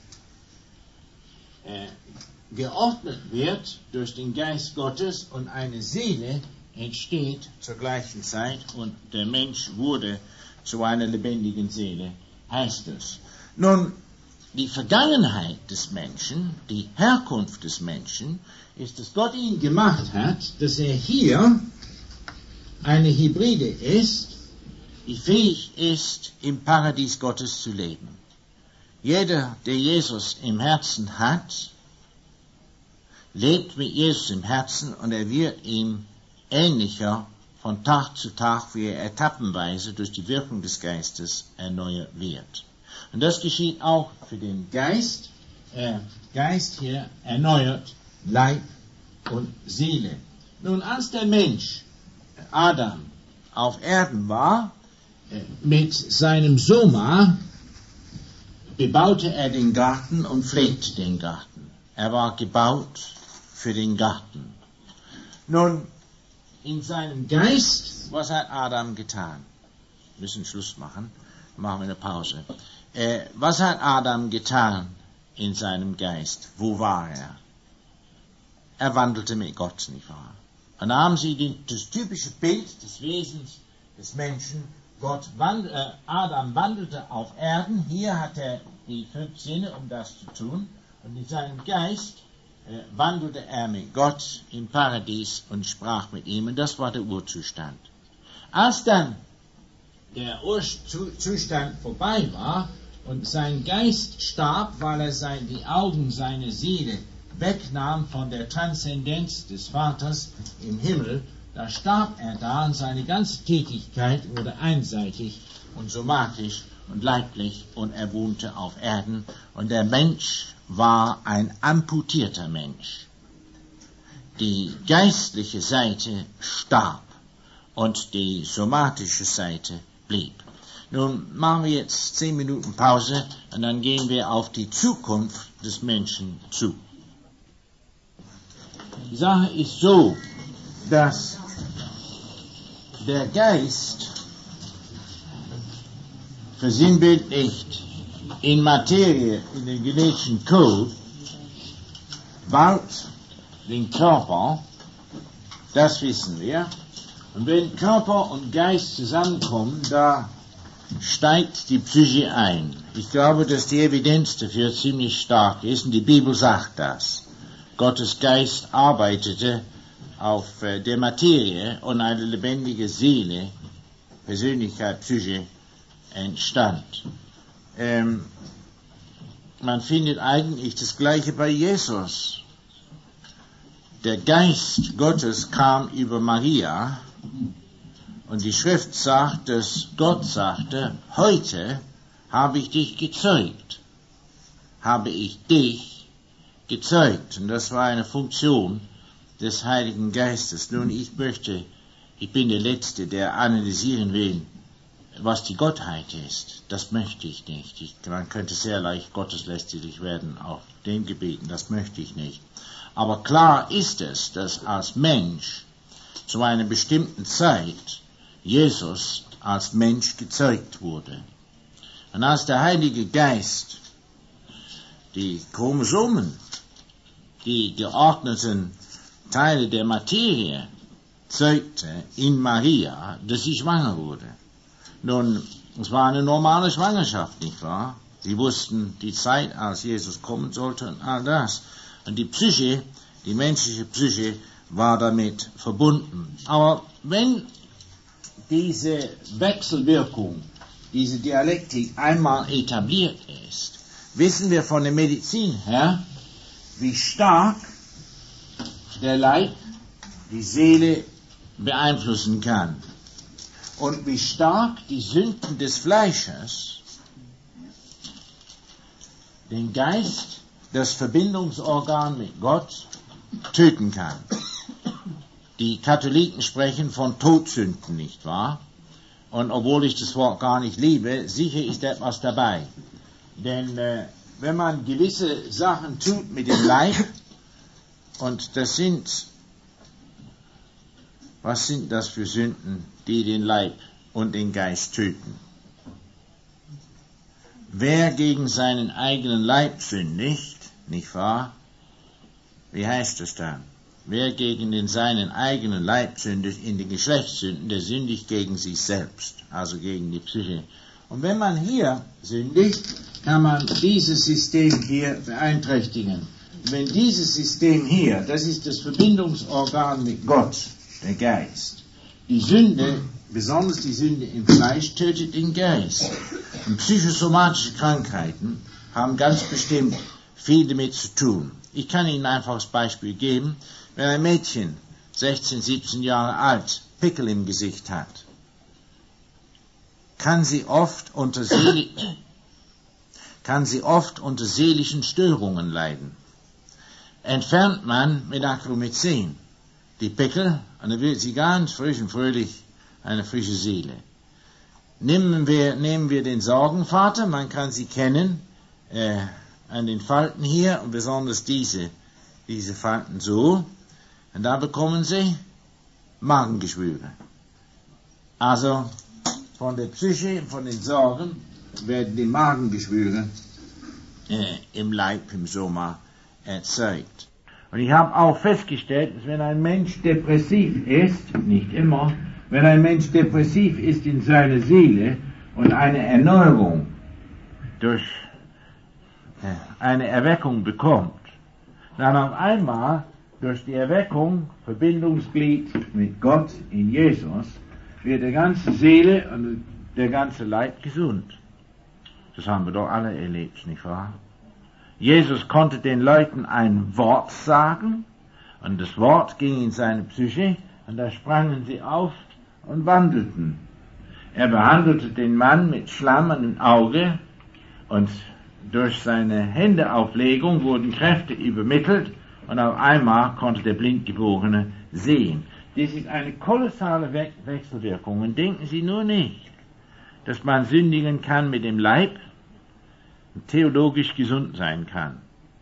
äh, geordnet wird durch den Geist Gottes, und eine Seele entsteht zur gleichen Zeit, und der Mensch wurde zu einer lebendigen Seele, heißt es. Nun, die Vergangenheit des Menschen, die Herkunft des Menschen, ist, dass Gott ihn gemacht hat, dass er hier eine Hybride ist, die fähig ist, im Paradies Gottes zu leben. Jeder, der Jesus im Herzen hat, lebt mit Jesus im Herzen, und er wird ihm ähnlicher von Tag zu Tag, wie er etappenweise durch die Wirkung des Geistes erneuert wird. Und das geschieht auch für den Geist. Äh, Geist hier erneuert Leib und Seele. Nun, als der Mensch, Adam, auf Erden war, äh, mit seinem Soma, bebaute er den Garten und pflegte den Garten. Er war gebaut für den Garten. Nun, in seinem Geist, was hat Adam getan? Wir müssen Schluss machen, machen wir eine Pause. Äh, was hat Adam getan in seinem Geist? Wo war er? Er wandelte mit Gott, nicht wahr? Und da haben Sie die, das typische Bild des Wesens des Menschen. Gott wand, äh, Adam wandelte auf Erden. Hier hat er die fünf Sinne, um das zu tun. Und in seinem Geist äh, wandelte er mit Gott im Paradies und sprach mit ihm, und das war der Urzustand. Als dann der Urzustand vorbei war und sein Geist starb, weil er sein, die Augen seiner Seele wegnahm von der Transzendenz des Vaters im Himmel, da starb er da und seine ganze Tätigkeit wurde einseitig und somatisch und leiblich und er wohnte auf Erden und der Mensch war ein amputierter Mensch. Die geistliche Seite starb und die somatische Seite blieb. Nun machen wir jetzt zehn Minuten Pause und dann gehen wir auf die Zukunft des Menschen zu. Die Sache ist so, dass der Geist versinnbildlicht in Materie, in den genetischen Code, baut den Körper, das wissen wir. Und wenn Körper und Geist zusammenkommen, da steigt die Psyche ein. Ich glaube, dass die Evidenz dafür ziemlich stark ist und die Bibel sagt das. Gottes Geist arbeitete auf äh, der Materie und eine lebendige Seele, Persönlichkeit, Psyche, entstand. Ähm, man findet eigentlich das Gleiche bei Jesus. Der Geist Gottes kam über Maria und die Schrift sagt, dass Gott sagte, heute habe ich dich gezeugt, habe ich dich gezeugt. Und das war eine Funktion des Heiligen Geistes. Nun, ich möchte, ich bin der Letzte, der analysieren will, was die Gottheit ist. Das möchte ich nicht. Ich, man könnte sehr leicht gotteslästerlich werden auf den Gebieten. Das möchte ich nicht. Aber klar ist es, dass als Mensch zu einer bestimmten Zeit Jesus als Mensch gezeugt wurde. Und als der Heilige Geist die Chromosomen, die geordneten Teile der Materie zeugte in Maria, dass sie schwanger wurde. Nun, es war eine normale Schwangerschaft, nicht wahr? Sie wussten die Zeit, als Jesus kommen sollte und all das. Und die Psyche, die menschliche Psyche, war damit verbunden. Aber wenn diese Wechselwirkung, diese Dialektik einmal etabliert ist, wissen wir von der Medizin her, wie stark der Leib die Seele beeinflussen kann. Und wie stark die Sünden des Fleisches den Geist, das Verbindungsorgan mit Gott, töten kann. Die Katholiken sprechen von Todsünden, nicht wahr? Und obwohl ich das Wort gar nicht liebe, sicher ist etwas dabei. Denn äh, wenn man gewisse Sachen tut mit dem Leib, und das sind, was sind das für Sünden, die den Leib und den Geist töten? Wer gegen seinen eigenen Leib sündigt, nicht wahr? Wie heißt es dann? Wer gegen den seinen eigenen Leib sündigt in den Geschlechtssünden, der sündigt gegen sich selbst, also gegen die Psyche. Und wenn man hier sündigt, kann man dieses System hier beeinträchtigen. Wenn dieses System hier, das ist das Verbindungsorgan mit Gott, der Geist. Die Sünde, besonders die Sünde im Fleisch, tötet den Geist. Und psychosomatische Krankheiten haben ganz bestimmt viel damit zu tun. Ich kann Ihnen ein einfaches Beispiel geben. Wenn ein Mädchen, sechzehn, siebzehn Jahre alt, Pickel im Gesicht hat, kann sie oft unter, Seele, kann sie oft unter seelischen Störungen leiden. Entfernt man mit Acromycin die Pickel, und dann wird sie ganz frisch und fröhlich eine frische Seele. Nehmen wir, nehmen wir den Sorgenvater, man kann sie kennen, äh, an den Falten hier, und besonders diese, diese Falten so, und da bekommen sie Magengeschwüre. Also, von der Psyche, von den Sorgen, werden die Magengeschwüre äh, im Leib, im Soma, erzeugt. Und ich habe auch festgestellt, dass wenn ein Mensch depressiv ist, nicht immer, wenn ein Mensch depressiv ist in seiner Seele und eine Erneuerung durch eine Erweckung bekommt, dann auf einmal durch die Erweckung, Verbindungsglied mit Gott in Jesus, wird die ganze Seele und der ganze Leib gesund. Das haben wir doch alle erlebt, nicht wahr? Jesus konnte den Leuten ein Wort sagen, und das Wort ging in seine Psyche, und da sprangen sie auf und wandelten. Er behandelte den Mann mit Schlamm an dem Auge, und durch seine Händeauflegung wurden Kräfte übermittelt, und auf einmal konnte der Blindgeborene sehen. Das ist eine kolossale We- Wechselwirkung. Und denken Sie nur nicht, dass man sündigen kann mit dem Leib und theologisch gesund sein kann.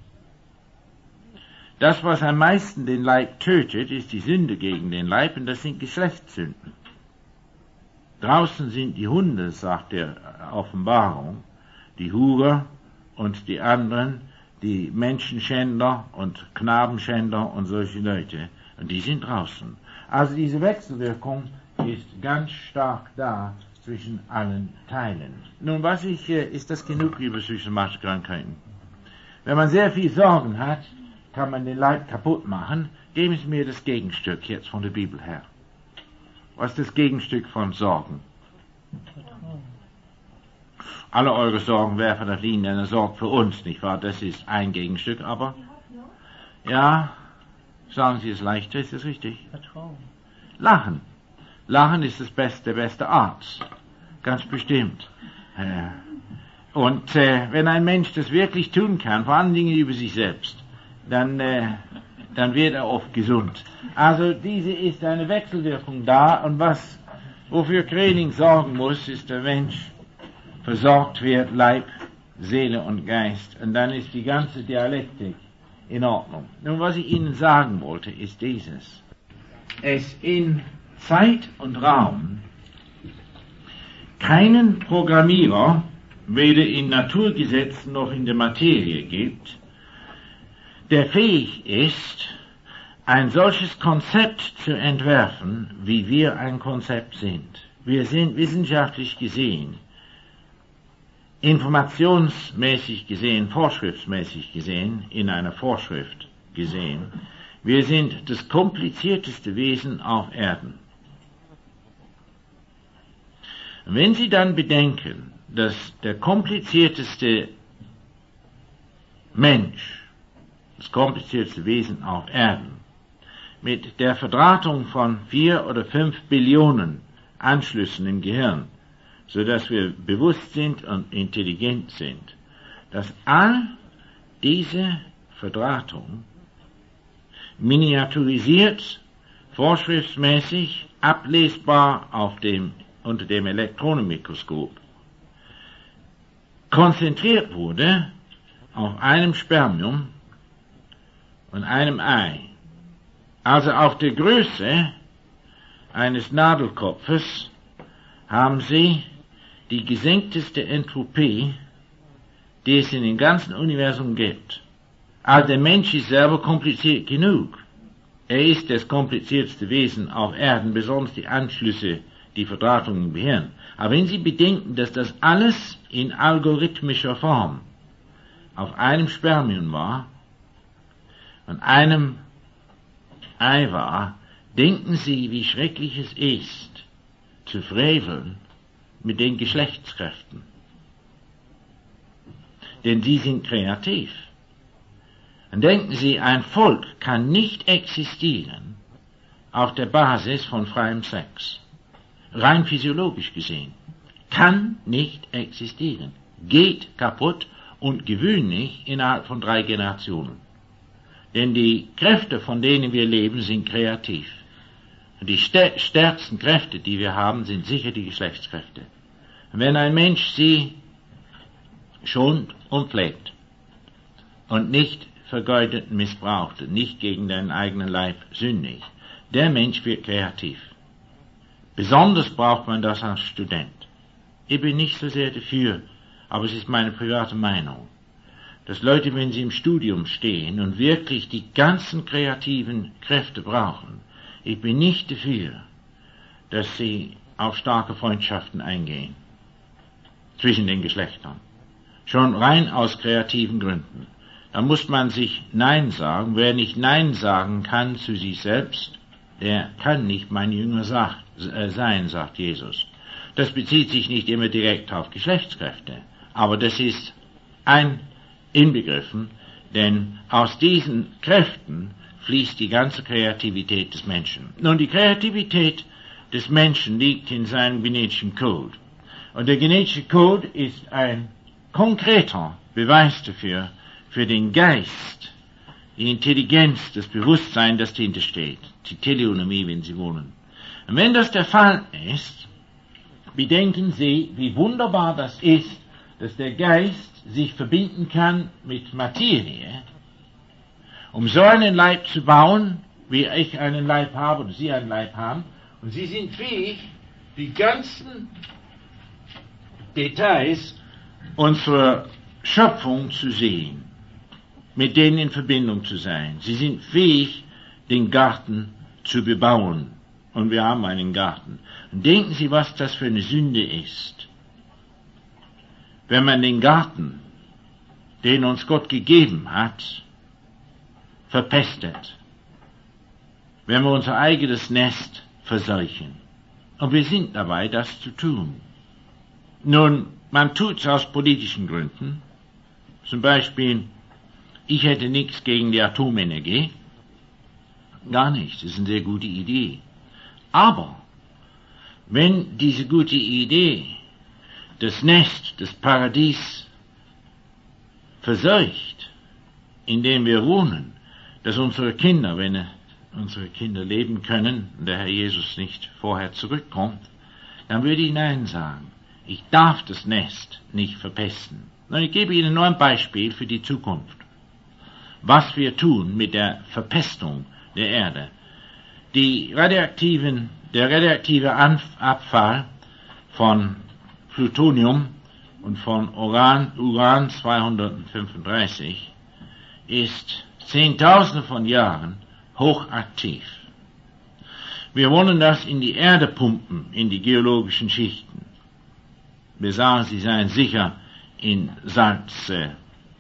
Das, was am meisten den Leib tötet, ist die Sünde gegen den Leib, und das sind Geschlechtssünden. Draußen sind die Hunde, sagt der Offenbarung, die Hurer und die anderen, die Menschenschänder und Knabenschänder und solche Leute, und die sind draußen. Also diese Wechselwirkung ist ganz stark da zwischen allen Teilen. Nun, was ich, äh, ist das genug über psychosomatische Krankheiten? Wenn man sehr viel Sorgen hat, kann man den Leib kaputt machen. Geben Sie mir das Gegenstück jetzt von der Bibel her. Was ist das Gegenstück von Sorgen? Alle eure Sorgen werfen auf ihn, denn er sorgt für uns, nicht wahr? Das ist ein Gegenstück, aber ja, sagen Sie es leichter, ist das richtig? Lachen. Lachen ist das beste, der beste Arzt. Ganz bestimmt. Und äh, wenn ein Mensch das wirklich tun kann, vor allen Dingen über sich selbst, dann, äh, dann wird er oft gesund. Also diese ist eine Wechselwirkung da, und was, wofür Krening sorgen muss, ist der Mensch versorgt wird, Leib, Seele und Geist, und dann ist die ganze Dialektik in Ordnung. Nun, was ich Ihnen sagen wollte, ist dieses. Es in Zeit und Raum keinen Programmierer, weder in Naturgesetzen noch in der Materie gibt, der fähig ist, ein solches Konzept zu entwerfen, wie wir ein Konzept sind. Wir sind wissenschaftlich gesehen, informationsmäßig gesehen, vorschriftsmäßig gesehen, in einer Vorschrift gesehen, wir sind das komplizierteste Wesen auf Erden. Wenn Sie dann bedenken, dass der komplizierteste Mensch, das komplizierteste Wesen auf Erden, mit der Verdrahtung von vier oder fünf Billionen Anschlüssen im Gehirn, so dass wir bewusst sind und intelligent sind, dass all diese Verdrahtung miniaturisiert, vorschriftsmäßig, ablesbar auf dem, unter dem Elektronenmikroskop, konzentriert wurde auf einem Spermium und einem Ei, also auf der Größe eines Nadelkopfes, haben Sie die gesenkteste Entropie, die es in dem ganzen Universum gibt. Also der Mensch ist selber kompliziert genug. Er ist das komplizierteste Wesen auf Erden, besonders die Anschlüsse, die Verdrahtung im Gehirn. Aber wenn Sie bedenken, dass das alles in algorithmischer Form auf einem Spermium war und einem Ei war, denken Sie, wie schrecklich es ist, zu freveln mit den Geschlechtskräften. Denn sie sind kreativ. Und denken Sie, ein Volk kann nicht existieren auf der Basis von freiem Sex. Rein physiologisch gesehen. Kann nicht existieren. Geht kaputt und gewöhnlich innerhalb von drei Generationen. Denn die Kräfte, von denen wir leben, sind kreativ. Und die stärksten Kräfte, die wir haben, sind sicher die Geschlechtskräfte. Und wenn ein Mensch sie schont und pflegt und nicht vergeudet missbraucht und nicht gegen den eigenen Leib sündigt, der Mensch wird kreativ. Besonders braucht man das als Student. Ich bin nicht so sehr dafür, aber es ist meine private Meinung, dass Leute, wenn sie im Studium stehen und wirklich die ganzen kreativen Kräfte brauchen, ich bin nicht dafür, dass sie auf starke Freundschaften eingehen zwischen den Geschlechtern. Schon rein aus kreativen Gründen. dann muss man sich Nein sagen. Wer nicht Nein sagen kann zu sich selbst, der kann nicht mein Jünger sagt, äh, sein, sagt Jesus. Das bezieht sich nicht immer direkt auf Geschlechtskräfte, aber das ist ein inbegriffen, denn aus diesen Kräften fließt die ganze Kreativität des Menschen. Nun, die Kreativität des Menschen liegt in seinem genetischen Code. Und der genetische Code ist ein konkreter Beweis dafür, für den Geist, die Intelligenz, das Bewusstsein, das dahinter steht, die Teleonomie, wenn Sie wollen. Und wenn das der Fall ist, bedenken Sie, wie wunderbar das ist, dass der Geist sich verbinden kann mit Materie, um so einen Leib zu bauen, wie ich einen Leib habe oder Sie einen Leib haben. Und Sie sind fähig, die ganzen Details unserer Schöpfung zu sehen, mit denen in Verbindung zu sein. Sie sind fähig, den Garten zu bebauen. Und wir haben einen Garten. Und denken Sie, was das für eine Sünde ist, wenn man den Garten, den uns Gott gegeben hat, verpestet. Wenn wir unser eigenes Nest verseuchen. Und wir sind dabei, das zu tun. Nun, man tut es aus politischen Gründen. Zum Beispiel, ich hätte nichts gegen die Atomenergie. Gar nichts, das ist eine sehr gute Idee. Aber, wenn diese gute Idee das Nest, das Paradies verseucht, in dem wir wohnen, dass unsere Kinder, wenn unsere Kinder leben können und der Herr Jesus nicht vorher zurückkommt, dann würde ich Nein sagen. Ich darf das Nest nicht verpesten. Und ich gebe Ihnen nur ein Beispiel für die Zukunft. Was wir tun mit der Verpestung der Erde. Die radioaktiven, der radioaktive Abfall von Plutonium und von Uran, Uran zweihundertfünfunddreißig ist Zehntausende von Jahren hochaktiv. Wir wollen das in die Erde pumpen, in die geologischen Schichten. Wir sagen, sie seien sicher in Salzhöhlen.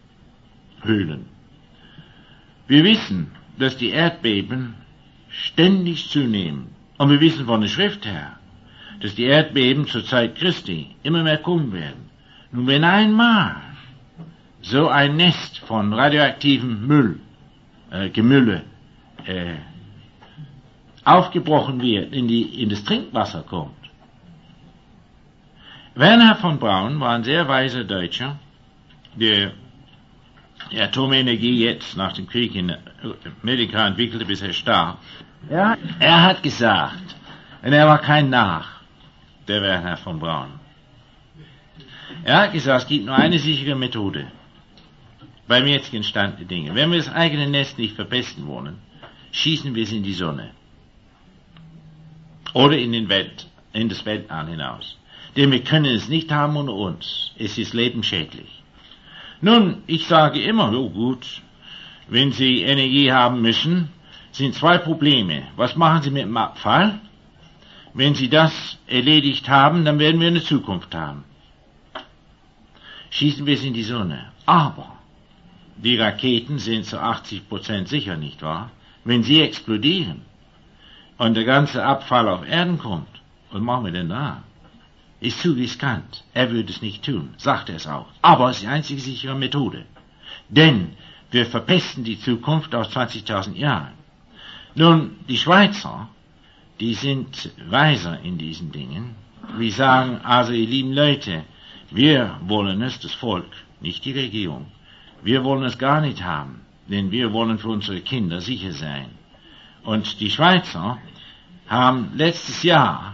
Wir wissen, dass die Erdbeben ständig zunehmen. Und wir wissen von der Schrift her, dass die Erdbeben zur Zeit Christi immer mehr kommen werden. Nun, wenn einmal so ein Nest von radioaktivem Müll, äh, Gemülle, äh, aufgebrochen wird, in, die, in das Trinkwasser kommt. Werner von Braun war ein sehr weiser Deutscher, der die Atomenergie jetzt nach dem Krieg in Amerika entwickelte, bis er starb. Ja, er hat gesagt, und er war kein Narr, der Werner von Braun. Er hat gesagt, es gibt nur eine sichere Methode beim jetzigen Stand der Dinge. Wenn wir das eigene Nest nicht verpesten wollen, schießen wir es in die Sonne. Oder in den Welt, in das Weltall hinaus. Denn wir können es nicht haben ohne uns. Es ist lebensschädlich. Nun, ich sage immer, oh gut, wenn Sie Energie haben müssen, sind zwei Probleme. Was machen Sie mit dem Abfall? Wenn Sie das erledigt haben, dann werden wir eine Zukunft haben. Schießen wir es in die Sonne. Aber die Raketen sind zu achtzig Prozent sicher, nicht wahr? Wenn sie explodieren und der ganze Abfall auf Erden kommt, was machen wir denn da? Ist zu riskant. Er würde es nicht tun, sagt er es auch. Aber es ist die einzige sichere Methode. Denn wir verpesten die Zukunft aus zwanzigtausend Jahren. Nun, die Schweizer, die sind weiser in diesen Dingen. Wir sagen, also ihr lieben Leute, wir wollen es, das Volk, nicht die Regierung. Wir wollen es gar nicht haben, denn wir wollen für unsere Kinder sicher sein. Und die Schweizer haben letztes Jahr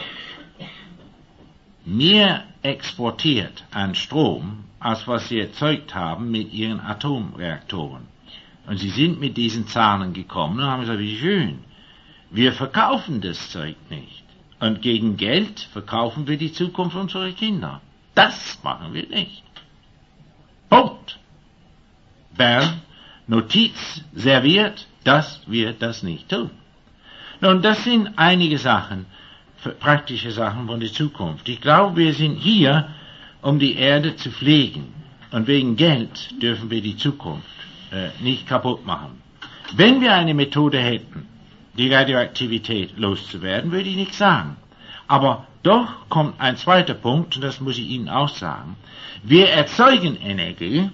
mehr exportiert an Strom, als was sie erzeugt haben mit ihren Atomreaktoren. Und sie sind mit diesen Zahlen gekommen und haben gesagt, wie schön, wir verkaufen das Zeug nicht. Und gegen Geld verkaufen wir die Zukunft unserer Kinder. Das machen wir nicht. Punkt. Bern, Notiz serviert, dass wir das nicht tun. Nun, das sind einige Sachen, praktische Sachen von der Zukunft. Ich glaube, wir sind hier, um die Erde zu pflegen. und wegen Geld dürfen wir die Zukunft äh, nicht kaputt machen. Wenn wir eine Methode hätten, die Radioaktivität loszuwerden, würde ich nichts sagen. Aber doch kommt ein zweiter Punkt, und das muss ich Ihnen auch sagen. Wir erzeugen Energie.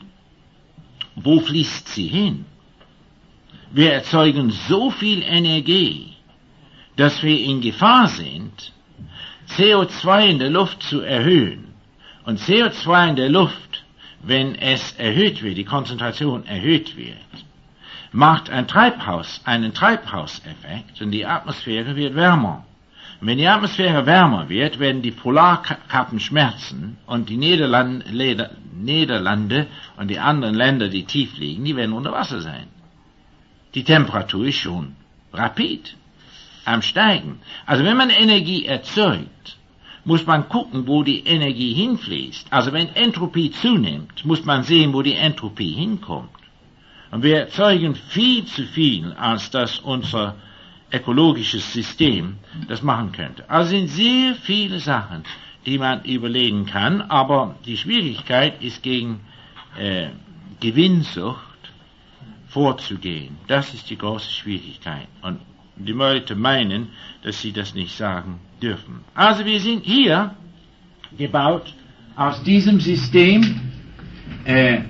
Wo fließt sie hin? Wir erzeugen so viel Energie, dass wir in Gefahr sind, C O zwei in der Luft zu erhöhen. Und C O zwei in der Luft, wenn es erhöht wird, die Konzentration erhöht wird, macht ein Treibhaus, einen Treibhauseffekt und die Atmosphäre wird wärmer. Und wenn die Atmosphäre wärmer wird, werden die Polarkappen schmerzen und die Niederlande, Niederlande und die anderen Länder, die tief liegen, die werden unter Wasser sein. Die Temperatur ist schon rapid am Steigen. Also wenn man Energie erzeugt, muss man gucken, wo die Energie hinfließt. Also wenn Entropie zunimmt, muss man sehen, wo die Entropie hinkommt. Und wir erzeugen viel zu viel, als dass unser ökologisches System das machen könnte. Also sind sehr viele Sachen, die man überlegen kann, aber die Schwierigkeit ist gegen äh, Gewinnsucht vorzugehen. Das ist die große Schwierigkeit. Und die Leute meinen, dass sie das nicht sagen dürfen. Also wir sind hier gebaut aus diesem System, äh,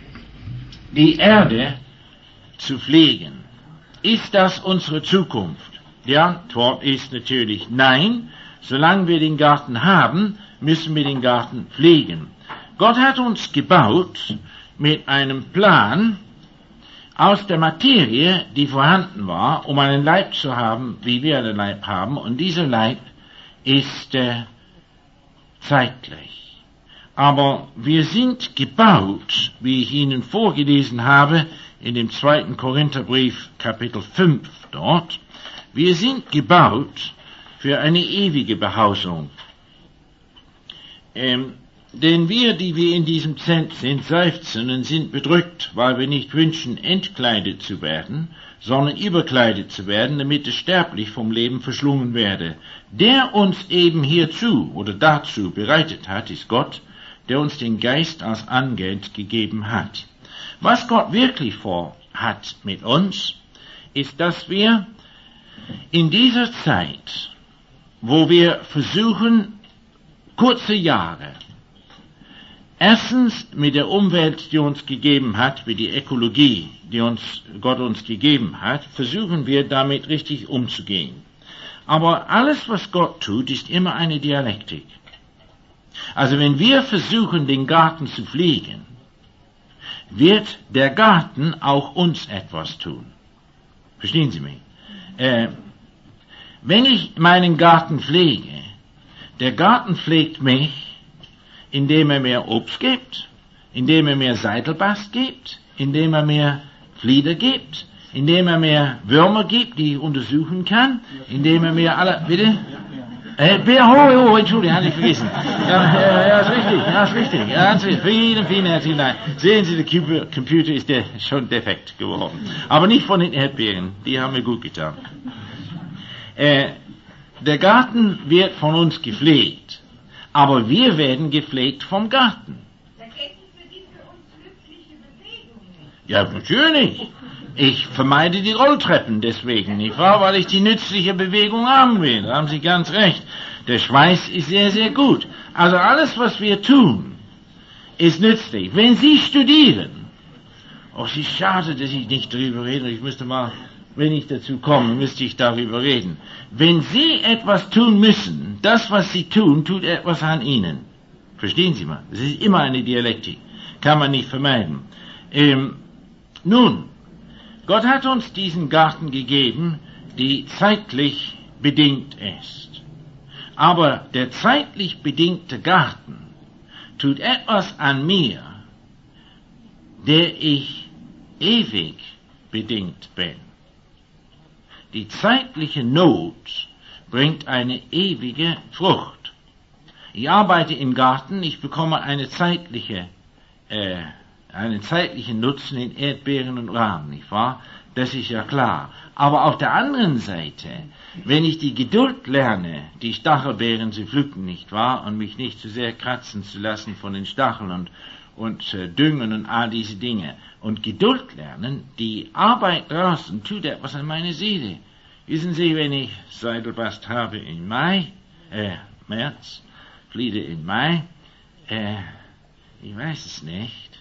die Erde zu pflegen. Ist das unsere Zukunft? Die Antwort ist natürlich nein. Solange wir den Garten haben, müssen wir den Garten pflegen. Gott hat uns gebaut mit einem Plan aus der Materie, die vorhanden war, um einen Leib zu haben, wie wir einen Leib haben. Und dieser Leib ist äh, zeitlich. Aber wir sind gebaut, wie ich Ihnen vorgelesen habe, in dem zweiten Korintherbrief, Kapitel fünf dort, wir sind gebaut für eine ewige Behausung. Ähm, denn wir, die wir in diesem Zelt sind, seufzen und sind bedrückt, weil wir nicht wünschen, entkleidet zu werden, sondern überkleidet zu werden, damit es sterblich vom Leben verschlungen werde. Der uns eben hierzu oder dazu bereitet hat, ist Gott, der uns den Geist als Angeld gegeben hat. Was Gott wirklich vorhat mit uns, ist, dass wir in dieser Zeit, wo wir versuchen, kurze Jahre, erstens mit der Umwelt, die uns gegeben hat, mit der Ökologie, die uns Gott uns gegeben hat, versuchen wir damit richtig umzugehen. Aber alles, was Gott tut, ist immer eine Dialektik. Also wenn wir versuchen, den Garten zu pflegen, wird der Garten auch uns etwas tun. Verstehen Sie mich? Äh, wenn ich meinen Garten pflege, der Garten pflegt mich, indem er mir Obst gibt, indem er mir Seidelbast gibt, indem er mir Flieder gibt, indem er mir Würmer gibt, die ich untersuchen kann, indem er mir alle, bitte? Äh, oh, oh, Entschuldigung, hatte ich vergessen. Ja, ja, ja, ist richtig, ja, ist richtig. Ja, ist, vielen, vielen herzlichen Dank. Sehen Sie, der Computer ist der, schon defekt geworden. Aber nicht von den Erdbeeren, die haben mir gut getan. Äh, der Garten wird von uns gepflegt, aber wir werden gepflegt vom Garten. Da hätten für die für uns nützliche Bewegungen. Ja, natürlich. Ich vermeide die Rolltreppen deswegen, nicht wahr? Weil ich die nützliche Bewegung haben will. Da haben Sie ganz recht. Der Schweiß ist sehr, sehr gut. Also alles, was wir tun, ist nützlich. Wenn Sie studieren, oh, es ist schade, dass ich nicht darüber rede. Ich müsste mal, wenn ich dazu komme, müsste ich darüber reden. Wenn Sie etwas tun müssen, das, was Sie tun, tut etwas an Ihnen. Verstehen Sie mal? Das ist immer eine Dialektik. Kann man nicht vermeiden. Ähm, nun, Gott hat uns diesen Garten gegeben, die zeitlich bedingt ist. Aber der zeitlich bedingte Garten tut etwas an mir, der ich ewig bedingt bin. Die zeitliche Not bringt eine ewige Frucht. Ich arbeite im Garten, ich bekomme eine zeitliche äh, einen zeitlichen Nutzen in Erdbeeren und Rahmen, nicht wahr? Das ist ja klar. Aber auf der anderen Seite, wenn ich die Geduld lerne, die Stachelbeeren zu pflücken, nicht wahr? Und mich nicht zu sehr kratzen zu lassen von den Stacheln und, und äh, düngen und all diese Dinge. Und Geduld lernen, die Arbeit draußen tut etwas an meine Seele. Wissen Sie, wenn ich Seidelbast habe im Mai, äh, März, Fliede im Mai, äh, ich weiß es nicht.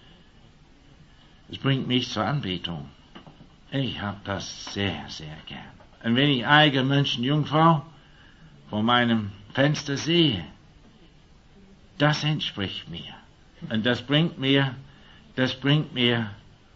Es bringt mich zur Anbetung. Ich hab das sehr, sehr gern. Und wenn ich Eiger München-Jungfrau vor meinem Fenster sehe, das entspricht mir. Und das bringt mir, das bringt mir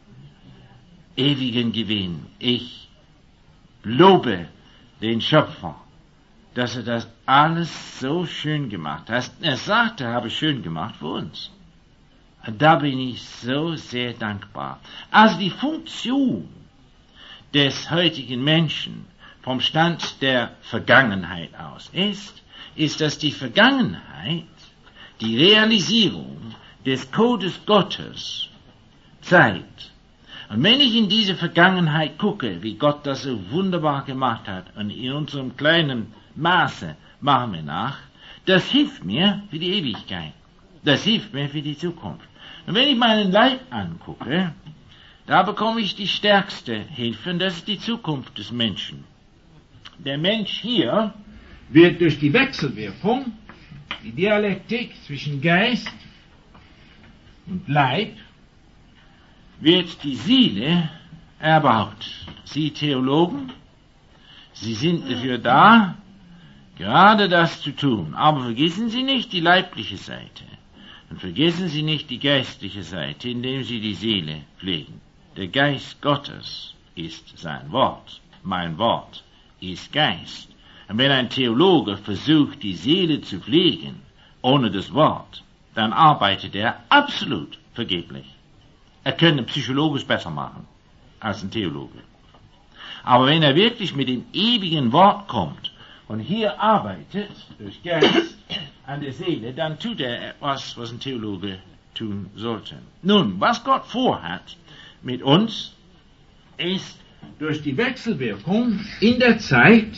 ewigen Gewinn. Ich lobe den Schöpfer, dass er das alles so schön gemacht hat. Er sagte, er habe schön gemacht für uns. Und da bin ich so sehr dankbar. Also die Funktion des heutigen Menschen vom Stand der Vergangenheit aus ist, ist, dass die Vergangenheit die Realisierung des Codes Gottes zeigt. Und wenn ich in diese Vergangenheit gucke, wie Gott das so wunderbar gemacht hat, und in unserem kleinen Maße machen wir nach, das hilft mir für die Ewigkeit. Das hilft mir für die Zukunft. Und wenn ich meinen Leib angucke, da bekomme ich die stärkste Hilfe, und das ist die Zukunft des Menschen. Der Mensch hier wird durch die Wechselwirkung, die Dialektik zwischen Geist und Leib, wird die Seele erbaut. Sie Theologen, Sie sind dafür da, gerade das zu tun. Aber vergessen Sie nicht die leibliche Seite. Und vergessen Sie nicht die geistliche Seite, indem Sie die Seele pflegen. Der Geist Gottes ist sein Wort. Mein Wort ist Geist. Und wenn ein Theologe versucht, die Seele zu pflegen, ohne das Wort, dann arbeitet er absolut vergeblich. Er könnte Psychologisch besser machen als ein Theologe. Aber wenn er wirklich mit dem ewigen Wort kommt und hier arbeitet, durch Geist, an der Seele, dann tut er etwas, was ein Theologe tun sollte. Nun, was Gott vorhat mit uns, ist durch die Wechselwirkung in der Zeit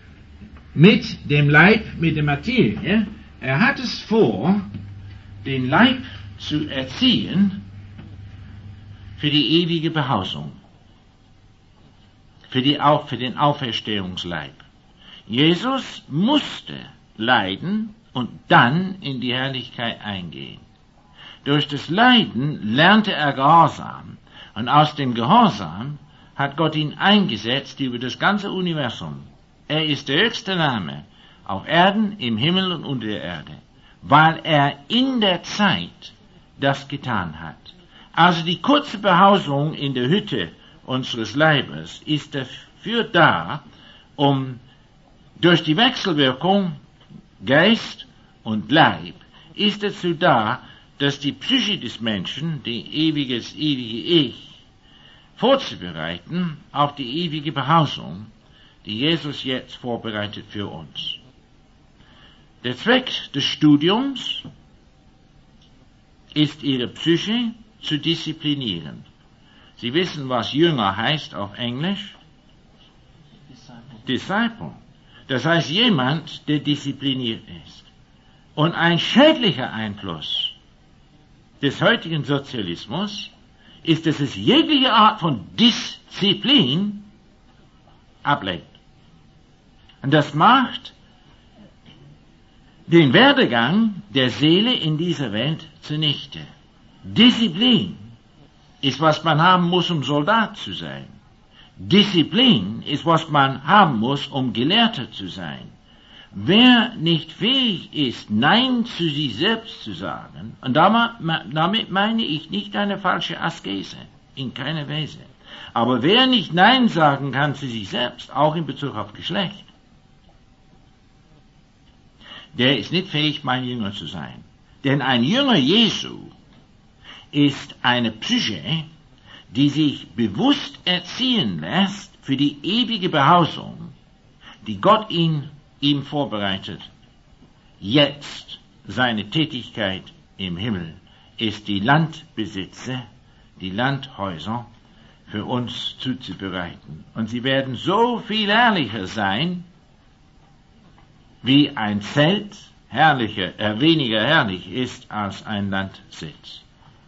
mit dem Leib, mit der Materie, er hat es vor, den Leib zu erziehen für die ewige Behausung, für, die, auch für den Auferstehungsleib. Jesus musste leiden und dann in die Herrlichkeit eingehen. Durch das Leiden lernte er Gehorsam, und aus dem Gehorsam hat Gott ihn eingesetzt über das ganze Universum. Er ist der höchste Name auf Erden, im Himmel und unter der Erde, weil er in der Zeit das getan hat. Also die kurze Behausung in der Hütte unseres Leibes ist dafür da, um durch die Wechselwirkung Geist und Leib ist dazu da, dass die Psyche des Menschen, die ewiges, ewige Ich, vorzubereiten auf die ewige Behausung, die Jesus jetzt vorbereitet für uns. Der Zweck des Studiums ist, ihre Psyche zu disziplinieren. Sie wissen, was Jünger heißt auf Englisch? Disciple. Disciple. Das heißt, jemand, der diszipliniert ist. Und ein schädlicher Einfluss des heutigen Sozialismus ist, dass es jegliche Art von Disziplin ablehnt. Und das macht den Werdegang der Seele in dieser Welt zunichte. Disziplin ist, was man haben muss, um Soldat zu sein. Disziplin ist, was man haben muss, um Gelehrter zu sein. Wer nicht fähig ist, Nein zu sich selbst zu sagen, und damit meine ich nicht eine falsche Askese, in keiner Weise, aber wer nicht Nein sagen kann zu sich selbst, auch in Bezug auf Geschlecht, der ist nicht fähig, mein Jünger zu sein. Denn ein Jünger Jesu ist eine Psyche, die sich bewusst erziehen lässt für die ewige Behausung, die Gott ihn, ihm vorbereitet. Jetzt seine Tätigkeit im Himmel ist, die Landbesitze, die Landhäuser für uns zuzubereiten. Und sie werden so viel herrlicher sein, wie ein Zelt herrlicher, äh, weniger herrlich ist als ein Landsitz.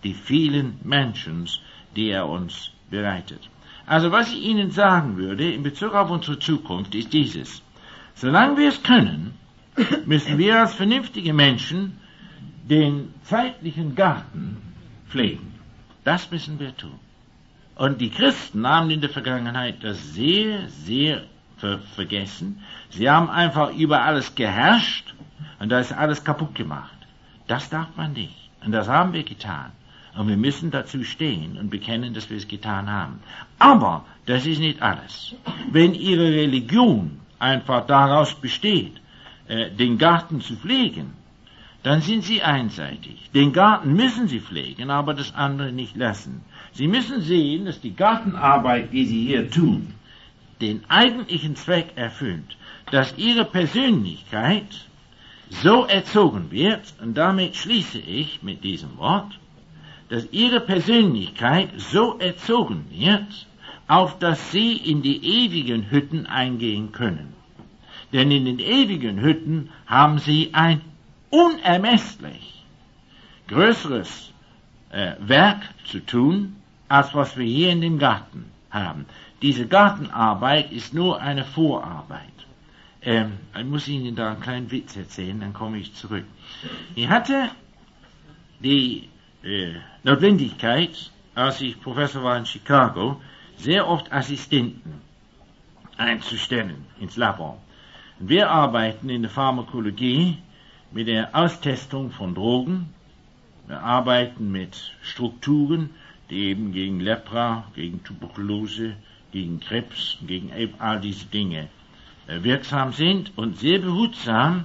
die vielen Menschen, die er uns bereitet. Also was ich Ihnen sagen würde in Bezug auf unsere Zukunft ist dieses. Solange wir es können, müssen wir als vernünftige Menschen den zeitlichen Garten pflegen. Das müssen wir tun. Und die Christen haben in der Vergangenheit das sehr, sehr ver- vergessen. Sie haben einfach über alles geherrscht und da ist alles kaputt gemacht. Das darf man nicht. Und das haben wir getan. Und wir müssen dazu stehen und bekennen, dass wir es getan haben. Aber das ist nicht alles. Wenn Ihre Religion einfach daraus besteht, äh, den Garten zu pflegen, dann sind Sie einseitig. Den Garten müssen Sie pflegen, aber das andere nicht lassen. Sie müssen sehen, dass die Gartenarbeit, die Sie hier tun, den eigentlichen Zweck erfüllt, dass Ihre Persönlichkeit so erzogen wird, und damit schließe ich mit diesem Wort, dass Ihre Persönlichkeit so erzogen wird, auf dass Sie in die ewigen Hütten eingehen können. Denn in den ewigen Hütten haben Sie ein unermesslich größeres äh, Werk zu tun, als was wir hier in dem Garten haben. Diese Gartenarbeit ist nur eine Vorarbeit. Ähm, ich muss Ihnen da einen kleinen Witz erzählen, dann komme ich zurück. Ich hatte die äh, Notwendigkeit, als ich Professor war in Chicago, sehr oft Assistenten einzustellen ins Labor. Und wir arbeiten in der Pharmakologie mit der Austestung von Drogen. Wir arbeiten mit Strukturen, die eben gegen Lepra, gegen Tuberkulose, gegen Krebs, gegen all diese Dinge äh, wirksam sind. Und sehr behutsam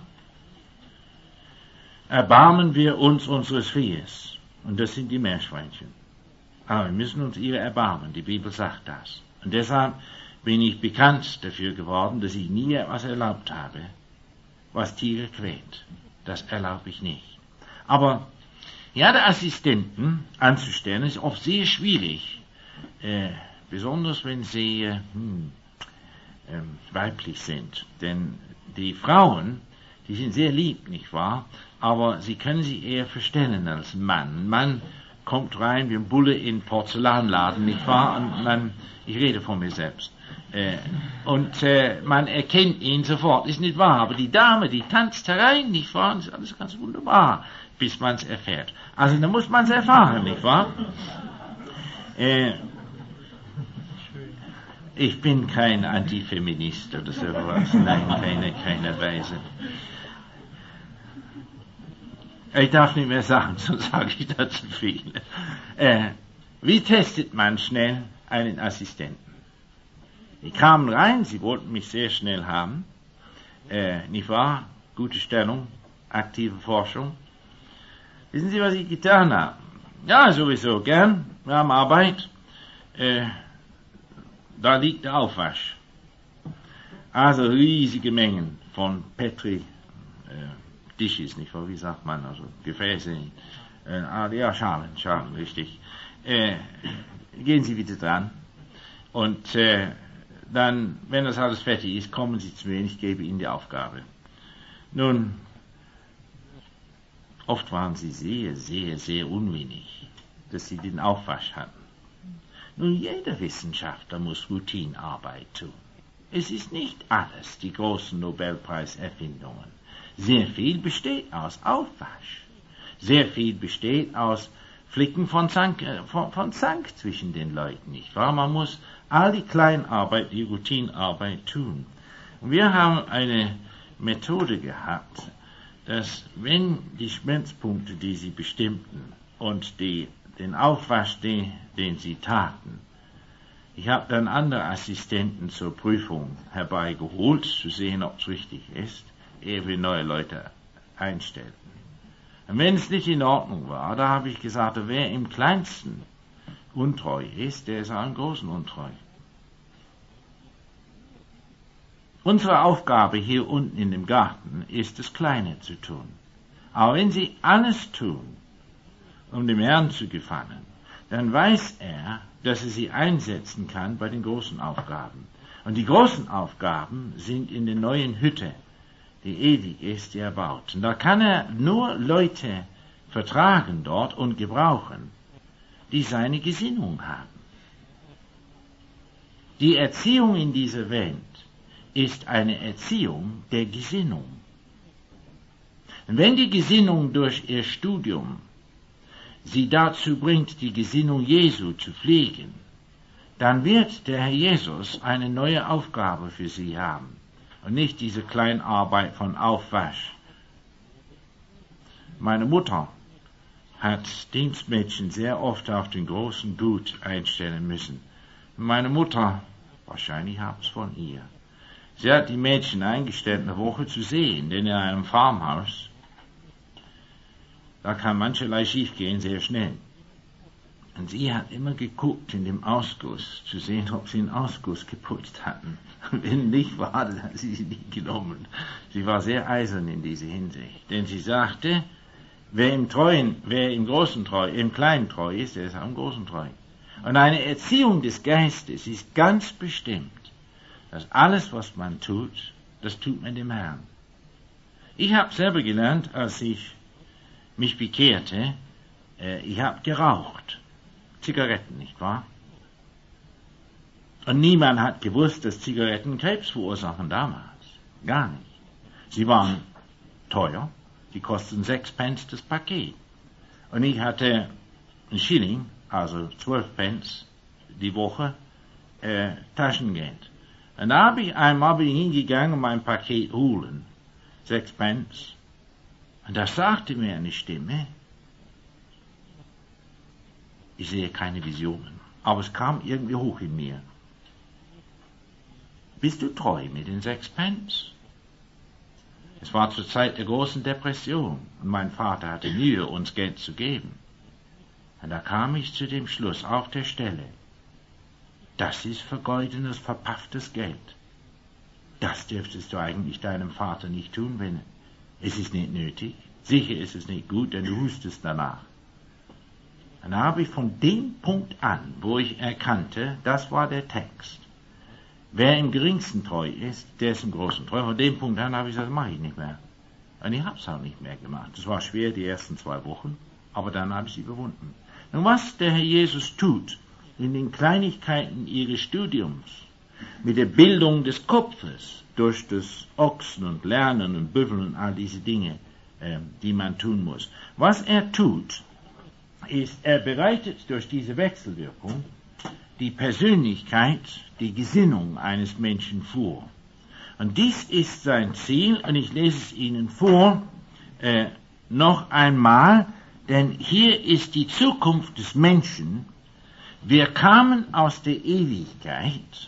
erbarmen wir uns unseres Viehes. Und das sind die Meerschweinchen. Aber wir müssen uns ihre erbarmen. Die Bibel sagt das. Und deshalb bin ich bekannt dafür geworden, dass ich nie etwas erlaubt habe, was Tiere quält. Das erlaube ich nicht. Aber ja, der Assistenten anzustellen ist oft sehr schwierig, äh, besonders wenn sie äh, hm, äh, weiblich sind. Denn die Frauen, die sind sehr lieb, nicht wahr? Aber sie können sich eher verstellen als ein Mann. Ein Mann kommt rein wie ein Bulle in einen Porzellanladen, nicht wahr? Und man, ich rede von mir selbst. Äh, und äh, man erkennt ihn sofort, ist nicht wahr. Aber die Dame, die tanzt herein, nicht wahr? Das ist alles ganz wunderbar, bis man es erfährt. Also da muss man es erfahren, nicht wahr? Äh, ich bin kein Antifeminist oder sowas. Nein, keine, keine Weise. Ich darf nicht mehr sagen, sonst sage ich da zu viel. Äh, wie testet man schnell einen Assistenten? Die kamen rein, sie wollten mich sehr schnell haben. Äh, nicht wahr? Gute Stellung, aktive Forschung. Wissen Sie, was ich getan habe? Ja, sowieso, gern. Wir haben Arbeit. Äh, da liegt der Aufwasch. Also riesige Mengen von Petri äh, Dishes, nicht wahr? Wie sagt man? Also Gefäße. Äh, ja, Schalen, Schalen, richtig. Äh, gehen Sie bitte dran. Und äh, dann, wenn das alles fertig ist, kommen Sie zu mir und ich gebe Ihnen die Aufgabe. Nun, oft waren sie sehr, sehr, sehr unwillig, dass sie den Aufwasch hatten. Nun, jeder Wissenschaftler muss Routinarbeit tun. Es ist nicht alles die großen Nobelpreiserfindungen. Sehr viel besteht aus Aufwasch. Sehr viel besteht aus Flicken von Zank, von, von Zank zwischen den Leuten, nicht wahr? Man muss all die Kleinarbeit, die Routinarbeit tun. Und wir haben eine Methode gehabt, dass wenn die Schmerzpunkte, die sie bestimmten, und die, den Aufwasch, den, den sie taten, ich habe dann andere Assistenten zur Prüfung herbeigeholt, zu sehen, ob es richtig ist, ehe wir neue Leute einstellten. Und wenn es nicht in Ordnung war, da habe ich gesagt, wer im Kleinsten untreu ist, der ist auch im Großen untreu. Unsere Aufgabe hier unten in dem Garten ist, das Kleine zu tun. Aber wenn Sie alles tun, um dem Herrn zu gefallen, dann weiß er, dass er Sie einsetzen kann bei den großen Aufgaben. Und die großen Aufgaben sind in der neuen Hütte, die ewig ist, die er baut. Und da kann er nur Leute vertragen dort und gebrauchen, die seine Gesinnung haben. Die Erziehung in dieser Welt ist eine Erziehung der Gesinnung. Und wenn die Gesinnung durch ihr Studium sie dazu bringt, die Gesinnung Jesu zu pflegen, dann wird der Herr Jesus eine neue Aufgabe für sie haben und nicht diese Kleinarbeit von Aufwasch. Meine Mutter hat Dienstmädchen sehr oft auf den großen Gut einstellen müssen. Meine Mutter, wahrscheinlich hab's von ihr, sie hat die Mädchen eingestellt, eine Woche zu sehen, denn in einem Farmhaus, da kann mancherlei schiefgehen, sehr schnell. Und sie hat immer geguckt in dem Ausguss, zu sehen, ob sie den Ausguss geputzt hatten. Wenn nicht war, dann hat sie sie nicht genommen. Sie war sehr eisern in dieser Hinsicht. Denn sie sagte, wer im Treuen, wer im Großen treu, im Kleinen treu ist, der ist auch im Großen treu. Und eine Erziehung des Geistes ist ganz bestimmt, dass alles, was man tut, das tut man dem Herrn. Ich habe selber gelernt, als ich mich bekehrte, äh, ich habe geraucht. Zigaretten, nicht wahr? Und niemand hat gewusst, dass Zigaretten Krebs verursachen damals. Gar nicht. Sie waren teuer. Die kosten sechs Pence das Paket. Und ich hatte einen Schilling, also zwölf Pence die Woche, äh, Taschengeld. Und da habe ich einmal bin ich hingegangen und mein Paket holen. Sechs Pence. Und da sagte mir eine Stimme, ich sehe keine Visionen, aber es kam irgendwie hoch in mir. Bist du treu mit den sechs Pence? Es war zur Zeit der großen Depression und mein Vater hatte Mühe, uns Geld zu geben. Und da kam ich zu dem Schluss auf der Stelle, das ist vergeudenes, verpafftes Geld. Das dürftest du eigentlich deinem Vater nicht tun, wenn es ist nicht nötig. Sicher ist es nicht gut, denn du hustest danach. Dann habe ich von dem Punkt an, wo ich erkannte, das war der Text. Wer im geringsten treu ist, der ist im großen treu. Von dem Punkt an habe ich gesagt, das mache ich nicht mehr. Und ich habe es auch nicht mehr gemacht. Es war schwer die ersten zwei Wochen, aber dann habe ich sie überwunden. Und was der Herr Jesus tut in den Kleinigkeiten ihres Studiums, mit der Bildung des Kopfes, durch das Ochsen und Lernen und Büffeln und all diese Dinge, äh, die man tun muss. Was er tut, ist, er bereitet durch diese Wechselwirkung die Persönlichkeit, die Gesinnung eines Menschen vor. Und dies ist sein Ziel, und ich lese es Ihnen vor, äh, noch einmal, denn hier ist die Zukunft des Menschen. Wir kamen aus der Ewigkeit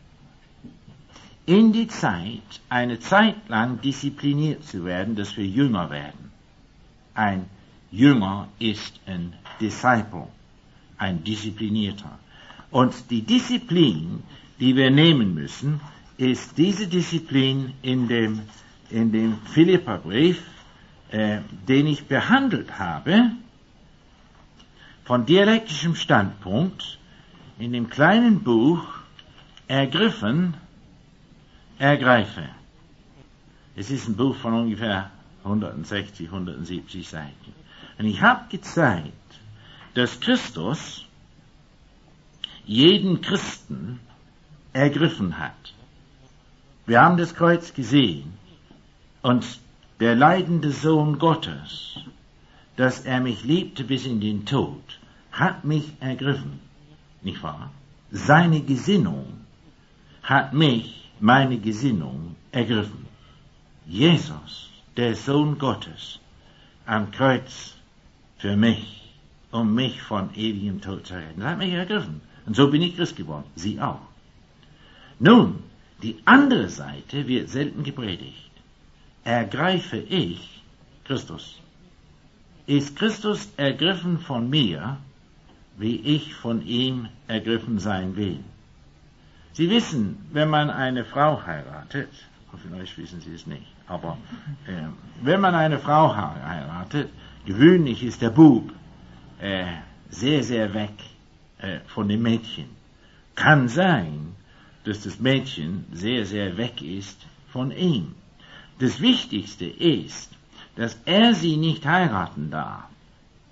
in die Zeit, eine Zeit lang diszipliniert zu werden, dass wir Jünger werden. Ein Jünger ist ein Disciple, ein Disziplinierter. Und die Disziplin, die wir nehmen müssen, ist diese Disziplin in dem, in dem Philipperbrief, äh, den ich behandelt habe, von dialektischem Standpunkt, in dem kleinen Buch Ergriffen, Ergreife. Es ist ein Buch von ungefähr hundertsechzig, hundertsiebzig Seiten. Und ich habe gezeigt, dass Christus jeden Christen ergriffen hat. Wir haben das Kreuz gesehen und der leidende Sohn Gottes, dass er mich liebte bis in den Tod, hat mich ergriffen, nicht wahr? Seine Gesinnung hat mich, meine Gesinnung, ergriffen. Jesus, der Sohn Gottes, am Kreuz für mich, um mich von ewigem Tod zu retten. Das hat mich ergriffen. Und so bin ich Christ geworden. Sie auch. Nun, die andere Seite wird selten gepredigt. Ergreife ich Christus. Ist Christus ergriffen von mir, wie ich von ihm ergriffen sein will? Sie wissen, wenn man eine Frau heiratet, vielleicht wissen Sie es nicht, aber äh, wenn man eine Frau heiratet, gewöhnlich ist der Bub äh, sehr, sehr weg äh, von dem Mädchen. Kann sein, dass das Mädchen sehr, sehr weg ist von ihm. Das Wichtigste ist, dass er sie nicht heiraten darf,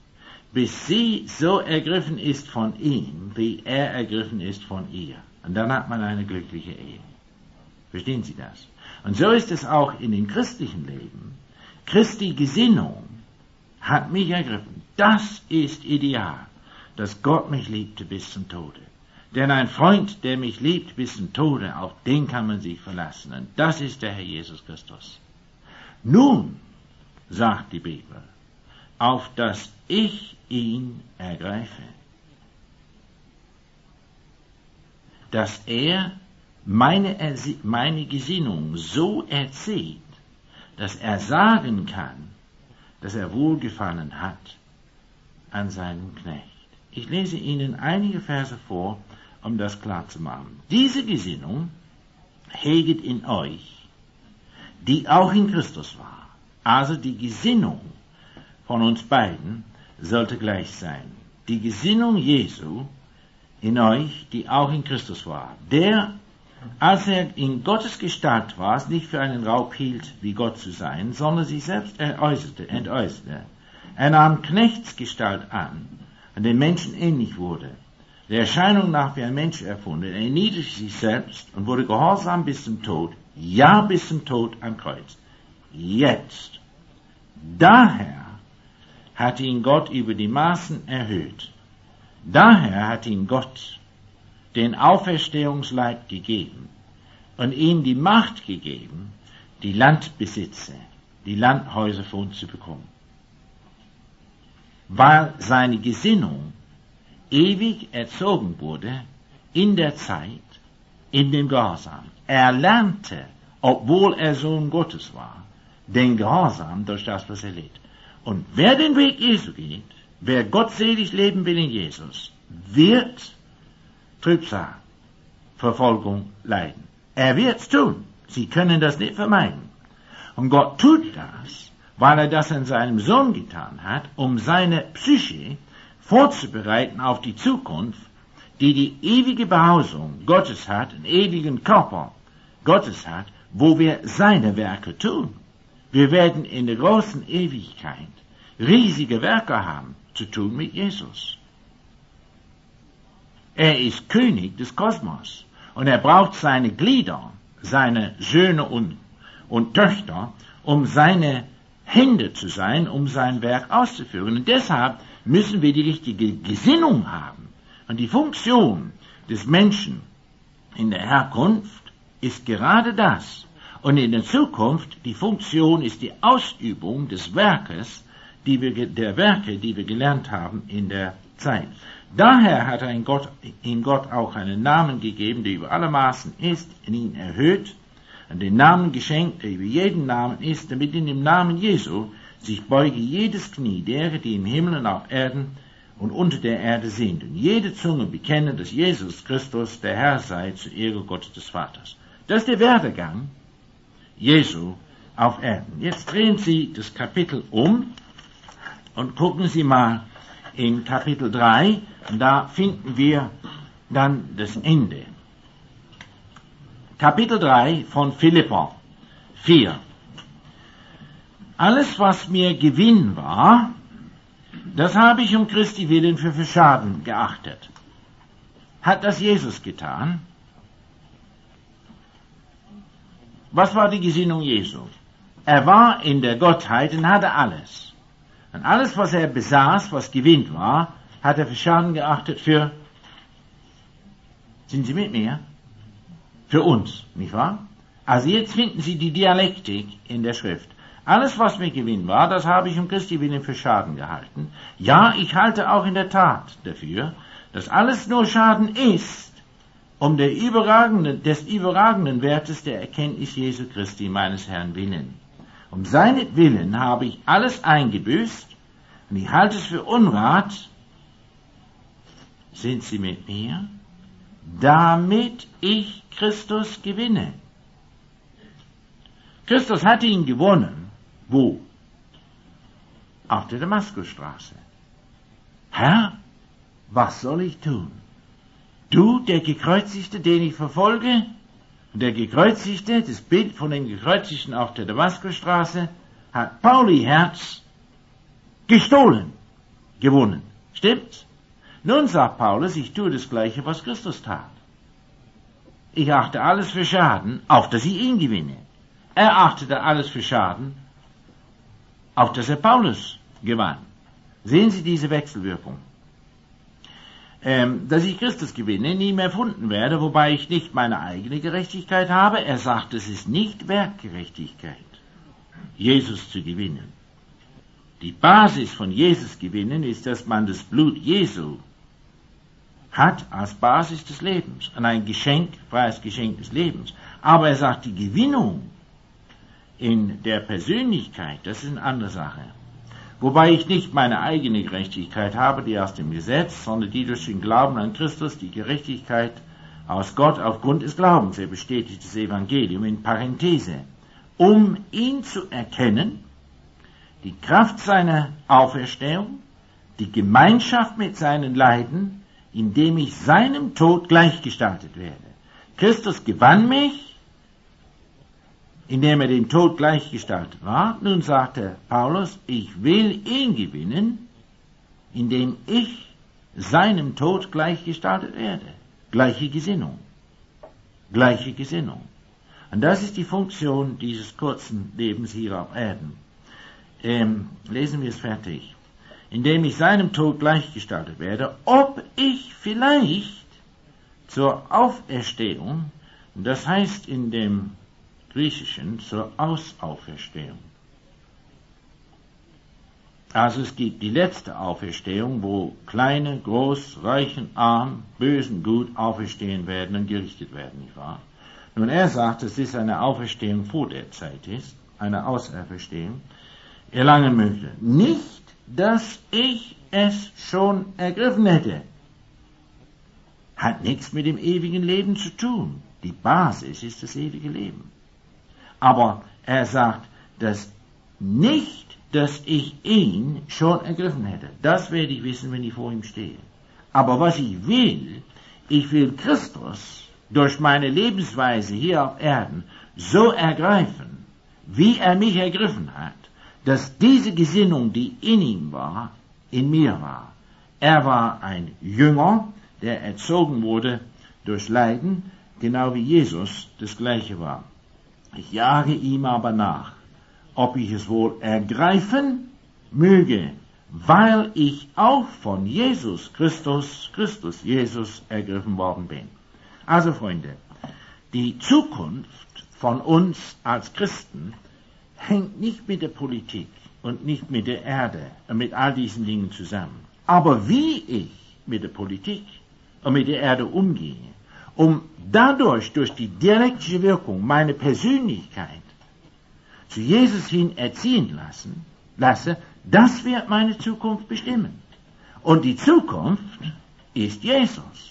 bis sie so ergriffen ist von ihm, wie er ergriffen ist von ihr. Und dann hat man eine glückliche Ehe. Verstehen Sie das? Und so ist es auch in dem christlichen Leben. Christi Gesinnung hat mich ergriffen. Das ist ideal, dass Gott mich liebte bis zum Tode. Denn ein Freund, der mich liebt bis zum Tode, auf den kann man sich verlassen. Und das ist der Herr Jesus Christus. Nun, sagt die Bibel, auf dass ich ihn ergreife, dass er meine, Ersi- meine Gesinnung so erzieht, dass er sagen kann, dass er Wohlgefallen hat an seinem Knecht. Ich lese Ihnen einige Verse vor, um das klar zu machen. Diese Gesinnung heget in euch, die auch in Christus war. Also die Gesinnung von uns beiden sollte gleich sein. Die Gesinnung Jesu in euch, die auch in Christus war. Der, als er in Gottes Gestalt war, es nicht für einen Raub hielt, wie Gott zu sein, sondern sich selbst entäußerte, entäußerte. Er nahm Knechtsgestalt an und den Menschen ähnlich wurde. Der Erscheinung nach wie ein Mensch erfunden, er erniedrigte sich selbst und wurde gehorsam bis zum Tod, ja bis zum Tod am Kreuz. Jetzt, daher hat ihn Gott über die Maßen erhöht. Daher hat ihn Gott den Auferstehungsleib gegeben und ihm die Macht gegeben, die Landbesitze, die Landhäuser für uns zu bekommen. Weil seine Gesinnung ewig erzogen wurde in der Zeit, in dem Gehorsam. Er lernte, obwohl er Sohn Gottes war, den Gehorsam durch das, was er litt. Und wer den Weg Jesu geht, wer gottselig leben will in Jesus, wird Trübsal, Verfolgung leiden. Er wird's tun. Sie können das nicht vermeiden. Und Gott tut das, weil er das an seinem Sohn getan hat, um seine Psyche vorzubereiten auf die Zukunft, die die ewige Behausung Gottes hat, einen ewigen Körper Gottes hat, wo wir seine Werke tun. Wir werden in der großen Ewigkeit riesige Werke haben zu tun mit Jesus. Er ist König des Kosmos und er braucht seine Glieder, seine Söhne und, und Töchter, um seine Hände zu sein, um sein Werk auszuführen. Und deshalb müssen wir die richtige Gesinnung haben. Und die Funktion des Menschen in der Herkunft ist gerade das. Und in der Zukunft, die Funktion ist die Ausübung des Werkes, die wir, der Werke, die wir gelernt haben in der Zeit. Daher hat er in Gott, in Gott auch einen Namen gegeben, der über alle Maßen ist, in ihn erhöht, und den Namen geschenkt, der über jeden Namen ist, damit in dem Namen Jesu sich beuge jedes Knie derer, die im Himmel und auf Erden und unter der Erde sind, und jede Zunge bekenne, dass Jesus Christus der Herr sei, zur Ehre Gottes des Vaters. Das ist der Werdegang Jesu auf Erden. Jetzt drehen Sie das Kapitel um und gucken Sie mal in Kapitel drei, und da finden wir dann das Ende. Kapitel drei von Philipper vier. Alles, was mir Gewinn war, das habe ich um Christi willen für, für Schaden geachtet. Hat das Jesus getan? Was war die Gesinnung Jesu? Er war in der Gottheit und hatte alles. Und alles, was er besaß, was Gewinn war, hat er für Schaden geachtet für, sind Sie mit mir? Für uns, nicht wahr? Also jetzt finden Sie die Dialektik in der Schrift. Alles, was mir Gewinn war, das habe ich um Christi willen für Schaden gehalten. Ja, ich halte auch in der Tat dafür, dass alles nur Schaden ist, um der überragenden, des überragenden Wertes der Erkenntnis Jesu Christi, meines Herrn, willen. Um seinetwillen habe ich alles eingebüßt, und ich halte es für Unrat, sind Sie mit mir, damit ich Christus gewinne. Christus hatte ihn gewonnen. Wo? Auf der Damaskusstraße. Herr, was soll ich tun? Du, der Gekreuzigte, den ich verfolge, der Gekreuzigte, das Bild von dem Gekreuzigten auf der Damaskusstraße, hat Pauli Herz gestohlen. gewonnen. Stimmt's? Nun sagt Paulus, ich tue das Gleiche, was Christus tat. Ich achte alles für Schaden, auf dass ich ihn gewinne. Er achtete alles für Schaden, auf dass er Paulus gewann. Sehen Sie diese Wechselwirkung? Ähm, dass ich Christus gewinne, nie mehr erfunden werde, wobei ich nicht meine eigene Gerechtigkeit habe. Er sagt, es ist nicht Werkgerechtigkeit, Jesus zu gewinnen. Die Basis von Jesus gewinnen ist, dass man das Blut Jesu hat als Basis des Lebens und ein Geschenk, freies Geschenk des Lebens. Aber er sagt, die Gewinnung in der Persönlichkeit, das ist eine andere Sache. Wobei ich nicht meine eigene Gerechtigkeit habe, die aus dem Gesetz, sondern die durch den Glauben an Christus, die Gerechtigkeit aus Gott aufgrund des Glaubens. Er bestätigt das Evangelium in Parenthese, um ihn zu erkennen, die Kraft seiner Auferstehung, die Gemeinschaft mit seinen Leiden, indem ich seinem Tod gleichgestaltet werde. Christus gewann mich, indem er dem Tod gleichgestaltet war. Nun sagte Paulus, ich will ihn gewinnen, indem ich seinem Tod gleichgestaltet werde. Gleiche Gesinnung. Gleiche Gesinnung. Und das ist die Funktion dieses kurzen Lebens hier auf Erden. Ähm, lesen wir es fertig. Indem ich seinem Tod gleichgestaltet werde, ob ich vielleicht zur Auferstehung, das heißt in dem Griechischen zur Ausauferstehung. Also es gibt die letzte Auferstehung, wo Kleine, Groß, Reichen, Arm, Bösen, Gut auferstehen werden und gerichtet werden, nicht wahr? Nun, er sagt, dass es eine Auferstehung vor der Zeit ist, eine Auferstehung, erlangen möchte. Nicht, dass ich es schon ergriffen hätte. Hat nichts mit dem ewigen Leben zu tun. Die Basis ist das ewige Leben. Aber er sagt, dass nicht, dass ich ihn schon ergriffen hätte. Das werde ich wissen, wenn ich vor ihm stehe. Aber was ich will, ich will Christus durch meine Lebensweise hier auf Erden so ergreifen, wie er mich ergriffen hat, dass diese Gesinnung, die in ihm war, in mir war. Er war ein Jünger, der erzogen wurde durch Leiden, genau wie Jesus das Gleiche war. Ich jage ihm aber nach, ob ich es wohl ergreifen möge, weil ich auch von Jesus Christus, Christus Jesus ergriffen worden bin. Also Freunde, die Zukunft von uns als Christen hängt nicht mit der Politik und nicht mit der Erde und mit all diesen Dingen zusammen. Aber wie ich mit der Politik und mit der Erde umgehe, um dadurch, durch die direkte Wirkung, meine Persönlichkeit zu Jesus hin erziehen lassen, lasse, das wird meine Zukunft bestimmen. Und die Zukunft ist Jesus.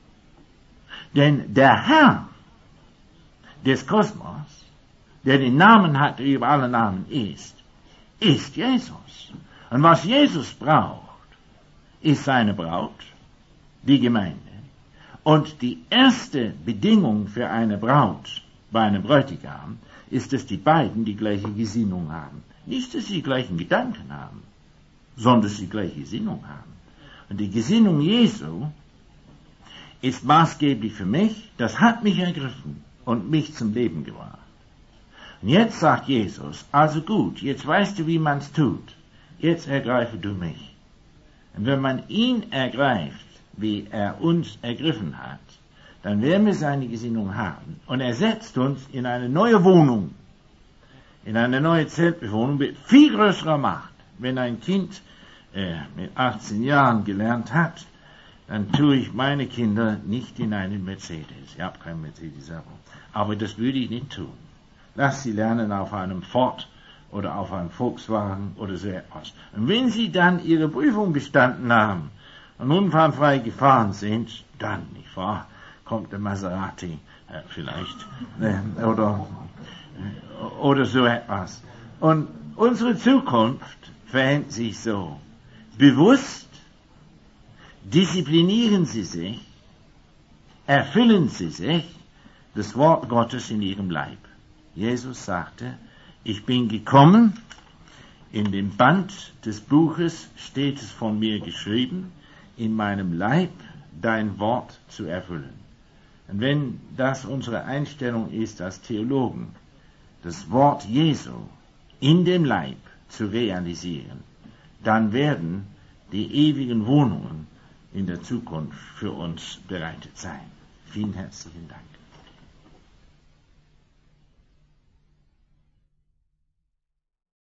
Denn der Herr des Kosmos, der den Namen hat, der über alle Namen ist, ist Jesus. Und was Jesus braucht, ist seine Braut, die Gemeinde. Und die erste Bedingung für eine Braut bei einem Bräutigam ist, dass die beiden die gleiche Gesinnung haben. Nicht, dass sie die gleichen Gedanken haben, sondern dass sie die gleiche Gesinnung haben. Und die Gesinnung Jesu ist maßgeblich für mich, das hat mich ergriffen und mich zum Leben gebracht. Und jetzt sagt Jesus, also gut, jetzt weißt du, wie man es tut. Jetzt ergreife du mich. Und wenn man ihn ergreift, wie er uns ergriffen hat, dann werden wir seine Gesinnung haben. Und er setzt uns in eine neue Wohnung, in eine neue Zeltbewohnung mit viel größerer Macht. Wenn ein Kind äh, mit achtzehn Jahren gelernt hat, dann tue ich meine Kinder nicht in einen Mercedes. Ich habe keinen Mercedes, aber das würde ich nicht tun. Lass sie lernen auf einem Ford oder auf einem Volkswagen oder so etwas. Und wenn sie dann ihre Prüfung bestanden haben und unfallfrei gefahren sind, dann, nicht wahr, kommt der Maserati äh, vielleicht äh, oder, äh, oder so etwas. Und unsere Zukunft verhält sich so. Bewusst disziplinieren sie sich, erfüllen sie sich das Wort Gottes in ihrem Leib. Jesus sagte, ich bin gekommen, In dem Band des Buches steht es von mir geschrieben, in meinem Leib dein Wort zu erfüllen. Und wenn das unsere Einstellung ist als Theologen, das Wort Jesu in dem Leib zu realisieren, dann werden die ewigen Wohnungen in der Zukunft für uns bereitet sein. Vielen herzlichen Dank.